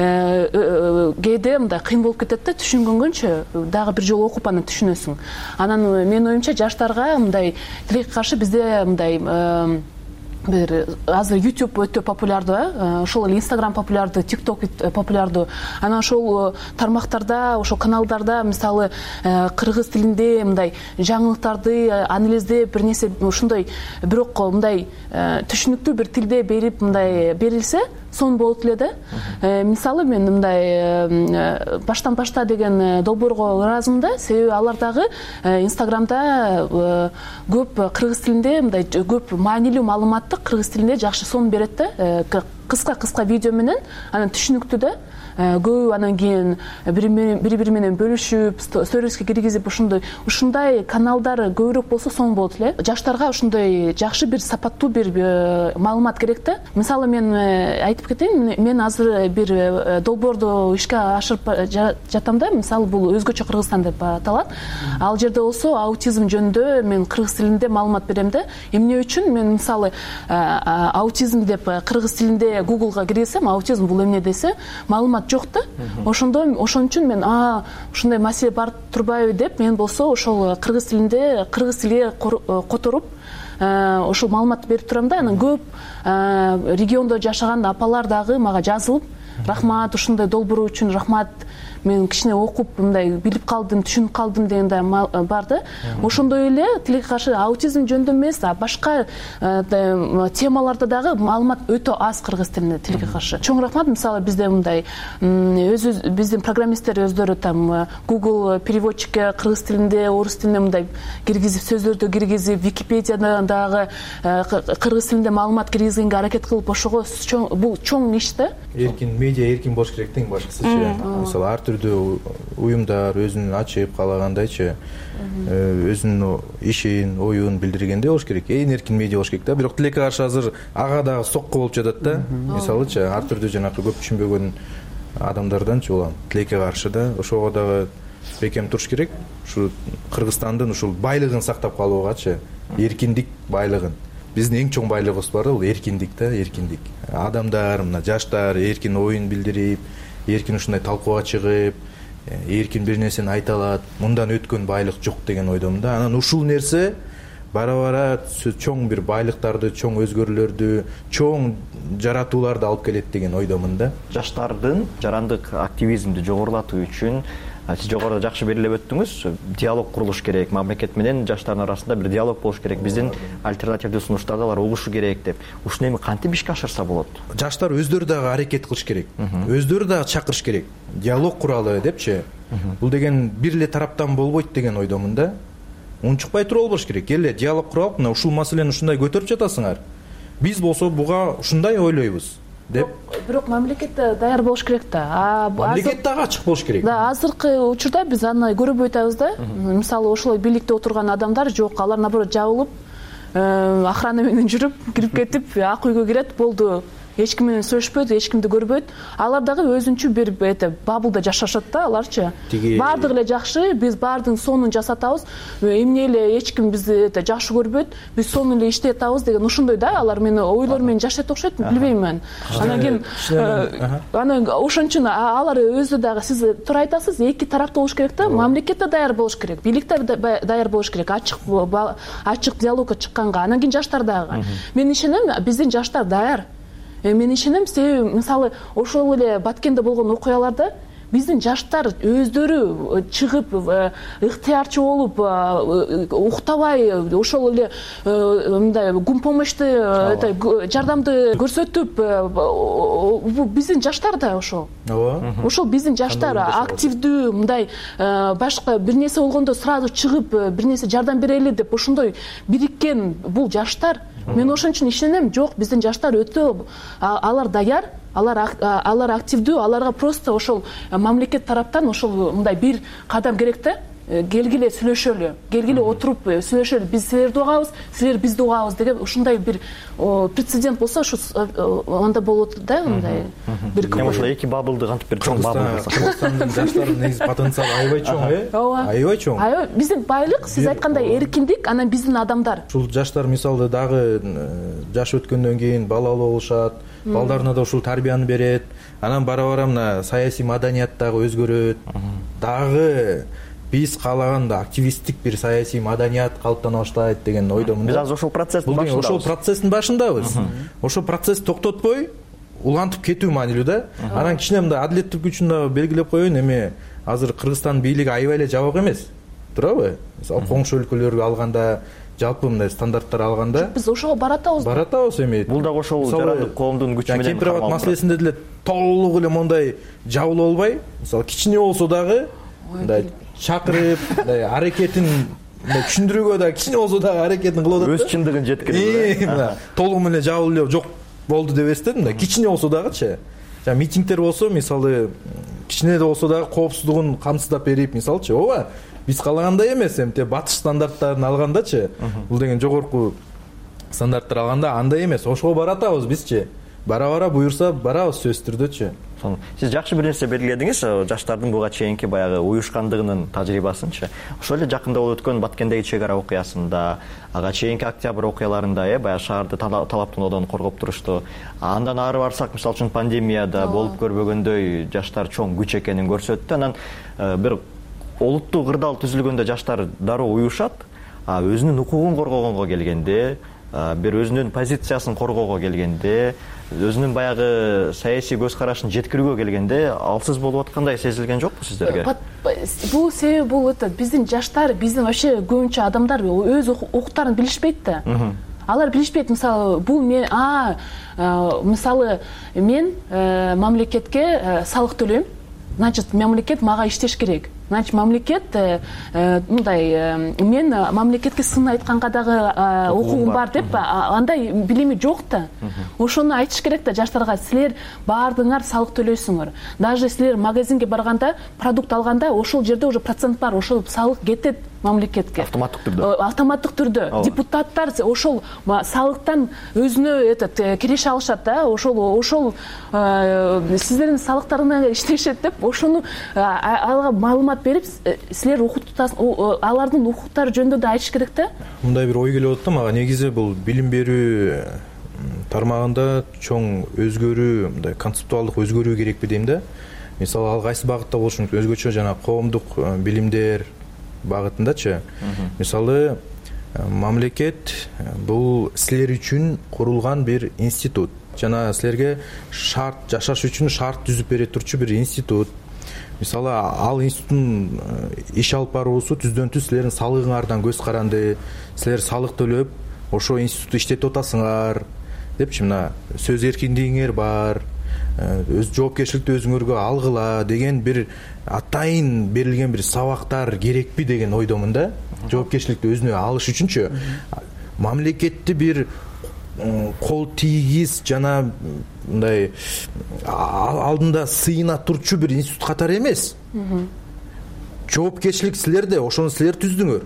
кээде мындай кыйын болуп кетет да, түшүнгөнгөнчө дагы бир жолу окуп анан түшүнөсүң. Анан менин оюмча жаштарга мындай тилекке каршы бизде мындай бир азыр YouTube өтө популярдуу, ошол эле Instagram популярдуу, TikTok популярдуу. Анан ошол тармактарда, ошол каналдарда мисалы кыргыз тилинде мындай жаңылыктарды анализдеп, бир нерсе ушундай бирок мындай түшүнүктүү бир тилде берип мындай берилсе, сон болот эле да. Мисалы мен мындай баштан башта деген долбоорго ыраазымын да, себеби алар дагы Instagramда көп кыргыз тилинде мындай көп маанилүү маалыматты кыргыз тилинде жакшы сон берет да. Кыска видео менен, анан түшүнүктүү да. Көбү анан кийин бири менен бөлүшүп, сториске киргизип ушундай каналдар көбүрөөк болсо сон болот эле. Жаштарга ушундай жакшы бир сапаттуу бир маалымат керек да. Мисалы мен айтып кетейин, мен азыр бир долбоорду ишке ашырып жатам да. Мисалы бул өзгөчө Кыргызстан деп аталат. Ал жерде болсо аутизм жөнүндө мен кыргыз тилинде маалымат берем да. Эмне үчүн мен мисалы аутизм деп кыргыз тилинде Google'га киргизсем, аутизм бул эмне десе, маалымат жок да. Ошон үчүн мен ушундай маселе бар турбайбы деп, мен болсо ошол кыргыз тилинде кыргыз тилге которуп ошол маалыматты берип турам да. Анан көп региондо жашаган апалар дагы мага жазылып, рахмат, ушундай долбоор үчүн рахмат, мен кичине окуп мындай билип калдым, түшүнүп калдым дегенде бар да. Ошондой эле тилекке каршы аутизм жөнүндө эмес, башка темаларда дагы маалымат өтө аз кыргыз тилинде тилекке каршы. Чоң рахмат. Мисалы бизде мындай биздин программисттер өздөрү там Google переводчикке кыргыз тилинде, орус тилинде мындай киргизип, сөздөрдү киргизип, Википедиядан дагы кыргыз тилинде маалымат киргизгенге аракет кылып, ошого бул чоң иш да. Эркин медиа эркин болуш керек тең башкысычы. Мисалы ар түрдүү уюмдар өзүн ачып каалагандайчы өзүнүн ишин, оюн билдиргенде болуш керек. Эң эркин медиа болуш керек да. Бирок тилекке каршы азыр ага дагы сокко болуп жатат да. Мисалычы ар түрдүү жанакы көп түшүнбөгөн адамдарданчы улам тилекке каршы да. Ошого дагы бекем туруш керек. Ушу Кыргызстандын ушул байлыгын сактап калуугачы, эркиндик байлыгын. Биздин эң чоң байлыгыбыз бар да, бул эркиндик да, эркиндик. Адамдар, мына жаштар эркин оюн билдирип, эркин ушундай талкууга чыгып, эркин бир нерсени айта алат. Мындан өткөн байлык жок деген ойдомун да. Анан ушул нерсе бара-бара чоң бир байлыктарды, чоң өзгөрүүлөрдү, чоң жаратууларды алып келет деген ойдомун да. Жаштардын жарандык активизмди жогорулатуу үчүн сиз жогоруда жакшы белгилеп өттүңүз, диалог курулуш керек, мамлекет менен жаштардын арасында бир диалог болуш керек, биздин альтернативдүү сунуштарды алар угушу керек деп. Ушуну эми кантип ишке ашырса болот? Жаштар өздөрү дагы аракет кылыш керек, өздөрү дагы чакырыш керек. Диалог куралы депчи. Бул деген бир эле тараптан болбойт деген ойдомун да. Унчукпай туруп болуш керек. Келе диалог куралып, мына ушул маселени ушундай көтөрүп жатасыңар. Биз болсо буга ушундай ойлойбуз деп. Бирок мамлекет даяр болуш керек да. Мамлекет дагы ачык болуш керек. Да, азыркы учурда биз аны көрүп атабыз да. Мисалы ошол бийликте отурган адамдар жок, алар наоборот жабылып, охрана менен жүрүп, кирип кетип, ак үйгө кирет, болду. эч ким менен сүйлөшпөйт, эч кимди көрбөйт. Алар дагы өзүнчө бир бабылда жашашат да аларчы. Баардыгы эле жакшы, биз баардыгын сонун жасатабыз. Эмне эле эч ким бизди жакшы көрбөйт, биз сонун эле иштей атабыз деген ушундай да алар менин ойлору менен жашайт окшойт, билбейм мен. Анан кийин анан ошон үчүн алар өзү дагы сиз туура айтасыз, эки тараптуу болуш керек да, мамлекет да даяр болуш керек, бийлик да даяр болуш керек, ачык диалогко чыкканга. Анан кийин жаштар дагы. Мен ишенем, биздин жаштар даяр. Мен ишенем, себеби мисалы ошол эле Баткенде болгон окуяларда биздин жаштар өздөрү чыгып ыктыярчы болуп, уктабай ошол эле мындай гумпомощьты жардамды көрсөтүп, биздин жаштар да ошол. Ошол биздин жаштар активдүү, мындай башка бир нерсе болгондо сразу чыгып бир нерсе жардам берели деп ошондой бириккен бул жаштар. Мен ошон үчүн ишенем, жок, биздин жаштар өтө алар даяр, алар активдүү, аларга просто ошол мамлекет тараптан ошол мындай бир кадам керек да. Келгиле сүйлөшөлү, келгиле отуруп сүйлөшөлү, биз силерди угабыз, силер бизди угабыз деген ушундай бир прецедент болсо, ушу анда болот да, мындай бир ким ошо эки бабылды кантип бир чоң бабыл болсо. Кыргызстандын жаштарынын негизи потенциалы аябай чоң, аябай чоң. Аябай биздин байлык, сиз айткандай эркиндик, анан биздин адамдар. Ушул жаштар мисалы дагы жаш өткөндөн кийин балалуу болушат, балдарына да ушул тарбияны берет. Анан бара-бара мына саясий маданият дагы өзгөрөт. Дагы биз каалаганда активисттик бир саясий маданият калыптана баштайт деген ойдомун. Биз азыр ошол процесстин башындабыз. Ошол процесстин башындабыз. Ошол процессти токтотпой, улантып кетүү маанилүү да. Анан кичине мындай адилеттик күчүн да белгилеп коеюн, эми азыр Кыргызстан бийлиги аябай эле жабык эмес. Туурабы? Мисалы коңшу өлкөлөргө алганда, жалпы мындай стандарттар алганда биз ошого баратабыз. Баратабыз эми. Бул дагы ошол жарандык коомдун күчү менен кемпир-абад маселесинде деле толук эле мондай жабылып албай, мисалы кичине болсо дагы мындай чакырып, аракетин түшүндүрүүгө да кичине болсо дагы аракетин кылып атат. Өз чындыгын жеткирип. Толугу менен жабылып эле жок болду деп эстедим да. Кичине болсо дагычы. Жана митингдер болсо, мисалы кичине да болсо дагы коопсуздугун камсыздап берип, мисалычы, ооба, биз каалагандай эмес, эми батыш стандарттарын алгандачы, бул деген жогорку стандарттар алганда андай эмес. Ошого баратабыз бизчи. Бара-бара буюрса барабыз сөзсүз түрдөчү. Сиз жакшы бир нерсе белгиледиңиз, жаштардын буга чейинки баягы уюшкандыгынын тажрыйбасынчы. Ошол эле жакында болуп өткөн Баткендеги чек ара окуясында, ага чейинки октябрь окуяларында баягы шаарды талаптын одон коргоп турушту. Андан ары барсак, мисалы үчүн пандемияда болуп көрбөгөндөй жаштар чоң күч экенин көрсөттү. Анан бир олуттуу кырдаал түзүлгөндө жаштар дароо уюшат, өзүнүн укугун коргогонго келгенде, бир өзүнүн позициясын коргоого келгенде, өзүнүн баягы саясий көз карашын жеткирүүгө келгенде алсыз болуп аткандай сезилген жокпу сиздерге? Бул себеби бул биздин жаштар, биздин вообще көбүнчө адамдар өз укуктарын билишпейт да. Алар билишпейт, мисалы бул мен мисалы мен мамлекетке салык төлөйм, значит мамлекет мага иштеш керек. Значит мамлекет мындай мен мамлекетке сын айтканга дагы укугум бар деп андай билими жок да. Ошону айтыш керек да жаштарга, силер баардыгыңар салык төлөйсүңөр. Даже силер магазинге барганда, продукт алганда ошол жерде уже процент бар, ошол салык кетет мамлекетке. Автоматтык түрдө. Автоматтык түрдө. Депутаттар ошол салыктан өзүнө киреше алышат да. Ошол сиздердин салыктарыңар иштешет деп, ошону алга маалымат берип, силер алардын укуктары жөнүндө да айтыш керек да. Мындай бир ой келип атат да мага. Негизи бул билим берүү тармагында чоң өзгөрүү, мындай концептуалдык өзгөрүү керекпи дейм да. Мисалы ал кайсы багытта болушу мүмкүн? Өзгөчө жана коомдук билимдер багытындачы. Мисалы мамлекет бул силер үчүн курулган бир институт. Жана силерге шарт, жашаш үчүн шарт түзүп бере турчу бир институт. Мисалы ал институттун иш алып баруусу түздөн түз силердин салыгыңардан көз каранды, силер салык төлөп ошо институтты иштетип атасыңар депчи, мына сөз эркиндигиңер бар, өз жоопкерчиликти өзүңөргө алгыла деген бир атайын берилген бир сабактар керекпи деген ойдомун да. Жоопкерчиликти өзүнө алыш үчүнчү мамлекетти бир кол тийгиз жана мындай алдында сыйына турчу бир институт катары эмес. Жоопкерчилик силерде, ошону силер түздүңөр.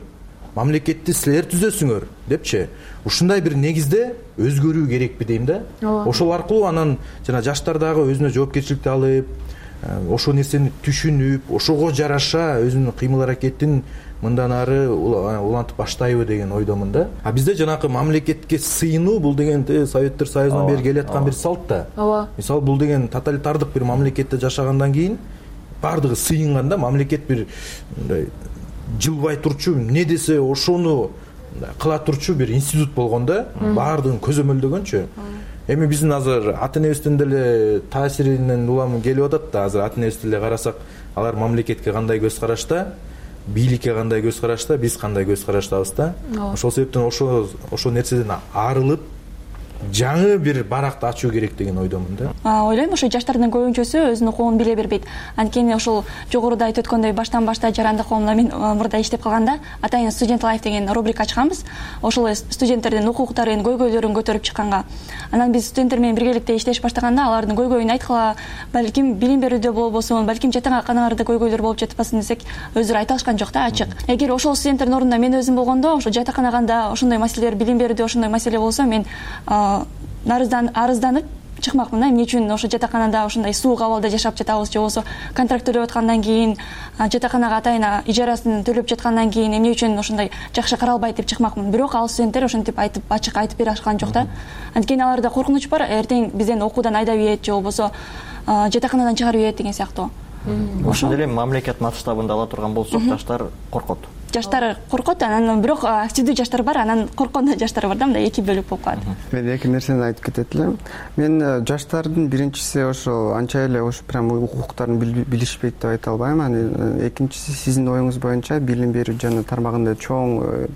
мамлекетти силер түзөсүңөр депчи, ушундай бир негизде өзгөрүү керекпи дейм да. Ошол аркылуу анан жана жаштар дагы өзүнө жоопкерчиликти алып, ошол нерсени түшүнүп, ошого жараша өзүнүн кыймыл аракетин мындан ары улантып баштайбы деген ойдомун да. А бизде жанакы мамлекетке сыйынуу бул деген Советтер Союзунан бери келаткан бир салт да. Мисалы бул деген тоталитардык бир мамлекетте жашагандан кийин бардыгы сыйынган да, мамлекет бир мындай жылбай турчу, эмне десе ошону кыла турчу бир институт болгон да, баардыгын көзөмөлдөгөнчү. Эми биздин азыр ата энебиздин деле таасиринен улам келип атат да, азыр ата энебизди деле карасак, алар мамлекетке кандай көз карашта, бийликке кандай көз карашта, биз кандай көз караштабыз да. Ошол себептен ошол нерседен арылып, жаңы бир баракты ачуу керек деген ойдомун да. Ойлойм, ошо жаштардын көбүнчөсү өзүнүн укугун биле бербейт. Анткени ошол жогоруда айтып өткөндөй баштан башта жарандык коомдо мен мурда иштеп калганда атайын студент лайф деген рубрика ачканбыз. Ошол студенттердин укуктарын, көйгөйлөрүн көтөрүп чыкканга. Анан биз студенттер менен биргеликте иштеш баштаганда алардын көйгөйүн айткыла, балким билим берүүдө болбосун, балким жатаң акканыңарда көйгөйлөр болуп жатпасын десек, өздөрү айта алышкан жок да, ачык. Эгер ошол студенттердин ордунда мен өзүм болгондо, ошо жатаканаганда ошондой маселелер, билим берүүдө ошондой маселе болсо, мен арызданып чыкмакмын да, эмне үчүн ошо жатаканада ошондой суук абалда жашап жатабыз, же болбосо контракт төлөп аткандан кийин, жатаканага атайын ижарасын төлөп жаткандан кийин эмне үчүн ошондой жакшы каралбайт деп чыкмакмын. Бирок ал студенттер ошентип ачык айтып бере алышкан жок да. Анткени аларда коркунуч бар, эртең бизден окуудан айдап ийет, же болбосо жатаканадан чыгарып ийет деген сыяктуу. Ошондой эле мамлекет масштабында ала турган болсок, жаштар коркот. Жаштар коркот, анан бирок активдүү жаштар бар, анан корккон жаштар бар да, мындай эки бөлүк болуп калат. Мен эки нерсени айтып кетет элем. Мен жаштардын биринчиси ошо анча эле ошо прям укуктарын билишпейт деп айта албайм. Анан экинчиси сиздин оюңуз боюнча билим берүү жана тармагында чоң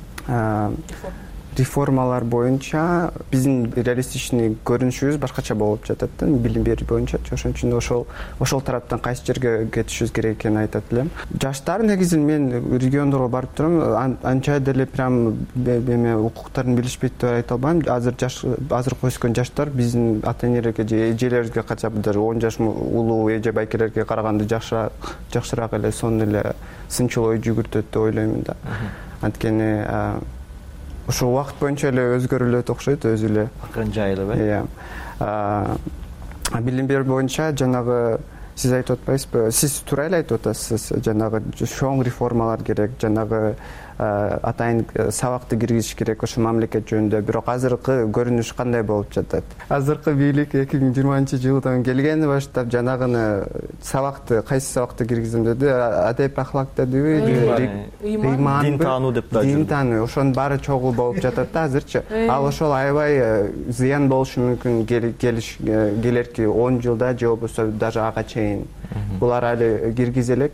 реформалар боюнча биздин реалистичный көрүнүшүбүз башкача болуп жатат да, билим берүү боюнча. Ошон үчүн ошол тараптан кайсы жерге кетишибиз керек экенин айтат элем. Жаштар негизи мен региондорго барып турам, анча деле прям эме укуктарын билишпейт деп айта албайм. Азыркы өскөн жаштар биздин ата энелерге же эжелерибизге качап даже 10 жаш улуу эже байкелерге караганда жакшыраак эле сонун эле сынчыл ой жүгүртөт деп ойлойм да. Анткени ошол убакыт боюнча эле өзгөрүлөт окшойт өзү эле. Акырын жайылып, Иә. Билим берүү боюнча жанагы сиз айтып атпайсызбы? Сиз туура эле айтып атасыз. Жанагы чоң реформалар керек, жанагы атайын сабакты киргизиш керек ошо мамлекет жөнүндө. Бирок азыркы көрүнүш кандай болуп жатат? Азыркы бийлик 2020-жылдан келгени баштап жанагыны сабакты, кайсы сабакты киргизем деди? Адеп ахлак дедиби? Ыйман, дин таануу деп да. Дин таануу, ошонун баары чогуу болуп жатат да азырчы. Ал ошол аябай зыян болушу мүмкүн келерки 10 жылда же болбосо даже ага чейин. Булар али киргизелек,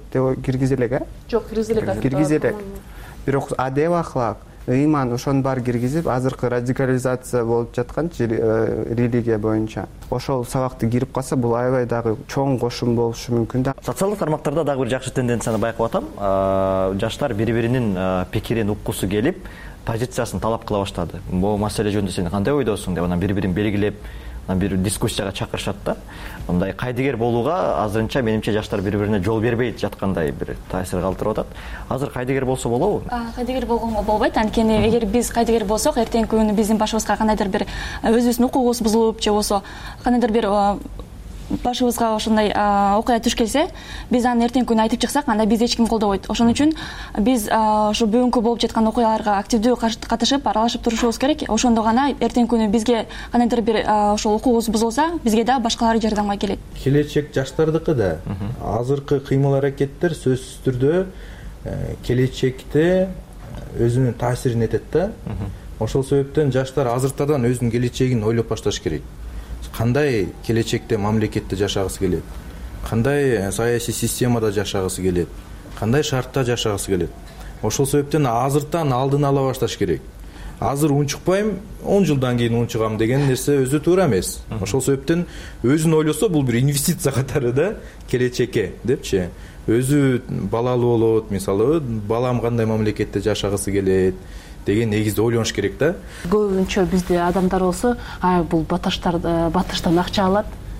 Жок, киргизелек. Бирок адеп ахлак, ыйман ошонун баары киргизип, азыркы радикализация болуп жаткан религия боюнча ошол сабакты кирип калса, бул аябай дагы чоң кошум болушу мүмкүн да. Социалдык тармактарда дагы бир жакшы тенденцияны байкап атам. Жаштар бири-биринин пикирин уккусу келип, позициясын талап кыла баштады. Бул маселе жөнүндө сен кандай ойдосуң деп анан бири-бирин белгилеп, бир дискуссияга чакырышат да. Мындай кайдыгер болууга азырынча менимче жаштар бири-бирине жол бербейт жаткандай бир таасир калтырып атат. Азыр кайдыгер болсо болобу? Кайдыгер болгонго болбойт. Анткени эгер биз кайдыгер болсок, эртеңки күнү биздин башыбызга кандайдыр бир өзүбүздүн укугубуз бузулуп, же болбосо кандайдыр бир башыбызга ошондой окуя туш келсе, биз аны эртеңки күнү айтып чыксак, анда бизди эч ким колдобойт. Ошон үчүн биз ошо бүгүнкү болуп жаткан окуяларга активдүү катышып, аралашып турушубуз керек. Ошондо гана эртеңки күнү бизге кандайдыр бир ошол укугубуз бузулса, бизге да башкалар жардамга келет. Келечек жаштардыкы да. Азыркы кыймыл аракеттер сөзсүз түрдө келечекте өзүнүн таасирин этет да. Ошол себептен жаштар азыртадан өзүнүн келечегин ойлоп башташ керек. Кандай келечекте мамлекетте жашагысы келет, кандай саясий системада жашагысы келет, кандай шартта жашагысы келет. Ошол себептен азыртан алдын ала башташ керек. Азыр унчукпайм, 10 жылдан кийин унчугам деген нерсе өзү туура эмес. Ошол себептен өзүн ойлосо, бул бир инвестиция катары да келечекке депчи. Өзү балалуу болот, мисалы, балам кандай мамлекетте жашагысы келет деген негизде ойлонуш керек да. Көбүнчө бизде адамдар болсо, бул батыштан акча алат,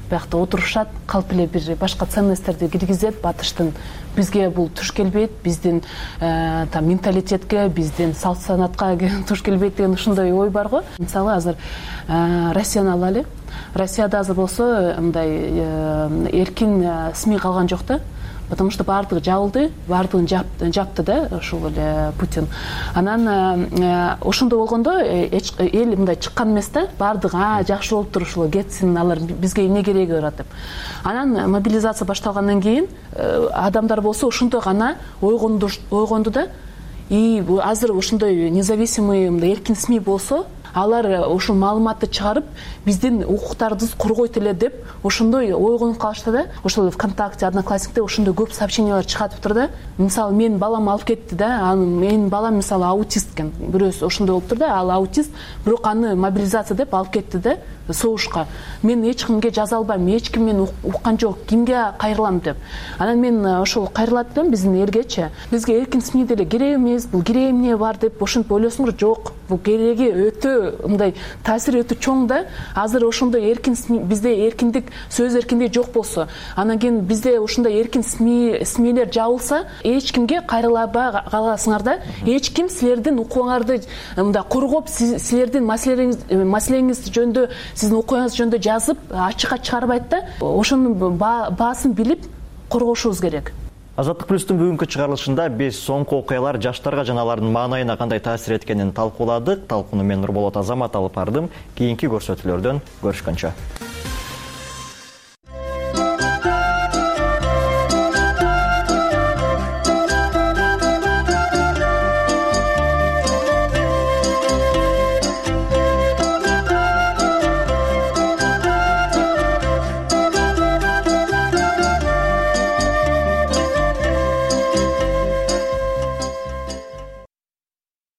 биякта отурушат, калп эле бир башка ценностьтерди киргизет. Батыштын бизге бул туш келбейт, биздин менталитетке, биздин салт санатка туш келбейт деген ушундай ой бар го. Мисалы азыр Россияны алалы. Россияда азыр болсо мындай эркин СМИ калган жок да. Потому что баардыгы жабылды, баардыгын жапты да ушул эле Путин. Анан ошондой болгондо эл мындай чыккан эмес да, баардыгы жакшы болуптур, ушул кетсин, алар бизге эмне кереги бар деп. Анан мобилизация башталгандан кийин адамдар болсо ошондой гана ойгонду да. И азыр ошондой независимый мындай эркин СМИ болсо, алар ушул маалыматты чыгарып, биздин укуктарыбызды коргойт эле деп ошондой ойгонуп калышты да. Ошол ВКонтакте, Одноклассникте ошондой көп сообщениялар чыгатыптыр да. Мисалы мен балам алып кетти да, менин балам мисалы аутист экен. Бирөөсү ошондой болуптур да, ал аутист, бирок аны мобилизация деп алып кетти да согушка. Мен эч кимге жаза албайм, эч ким мени уккан жок, кимге кайрылам деп. Анан мен ошол кайрылат элем биздин элгечи. Бизге эркин СМИ деле керек эмес, бул керек эмне бар деп ошентип ойлосоңор, жок. Бул кереги өтө мындай таасири өтө чоң да. Азыр ошондой эркин СМИ, бизде эркиндик, сөз эркиндиги жок болсо, анан кийин бизде ошондой эркин СМИлер жабылса, эч кимге кайрылбай каласыңар да. Эч ким силердин укугуңарды мындай коргоп, силердин маселеңиз жөнүндө, сиздин окуяңыз жөнүндө жазып, ачыкка чыгарбайт да. Ошонун баасын билип коргошубуз керек. Азаттык плюстун бүгүнкү чыгарылышында 5 соңку окуялар жаштарга жана алардын маанайына кандай таасир эткенин талкууладык. Талкууну мен Нурболот Азамат алып бардым. Кийинки көрсөтүүлөрдөн көрүшкөнчө.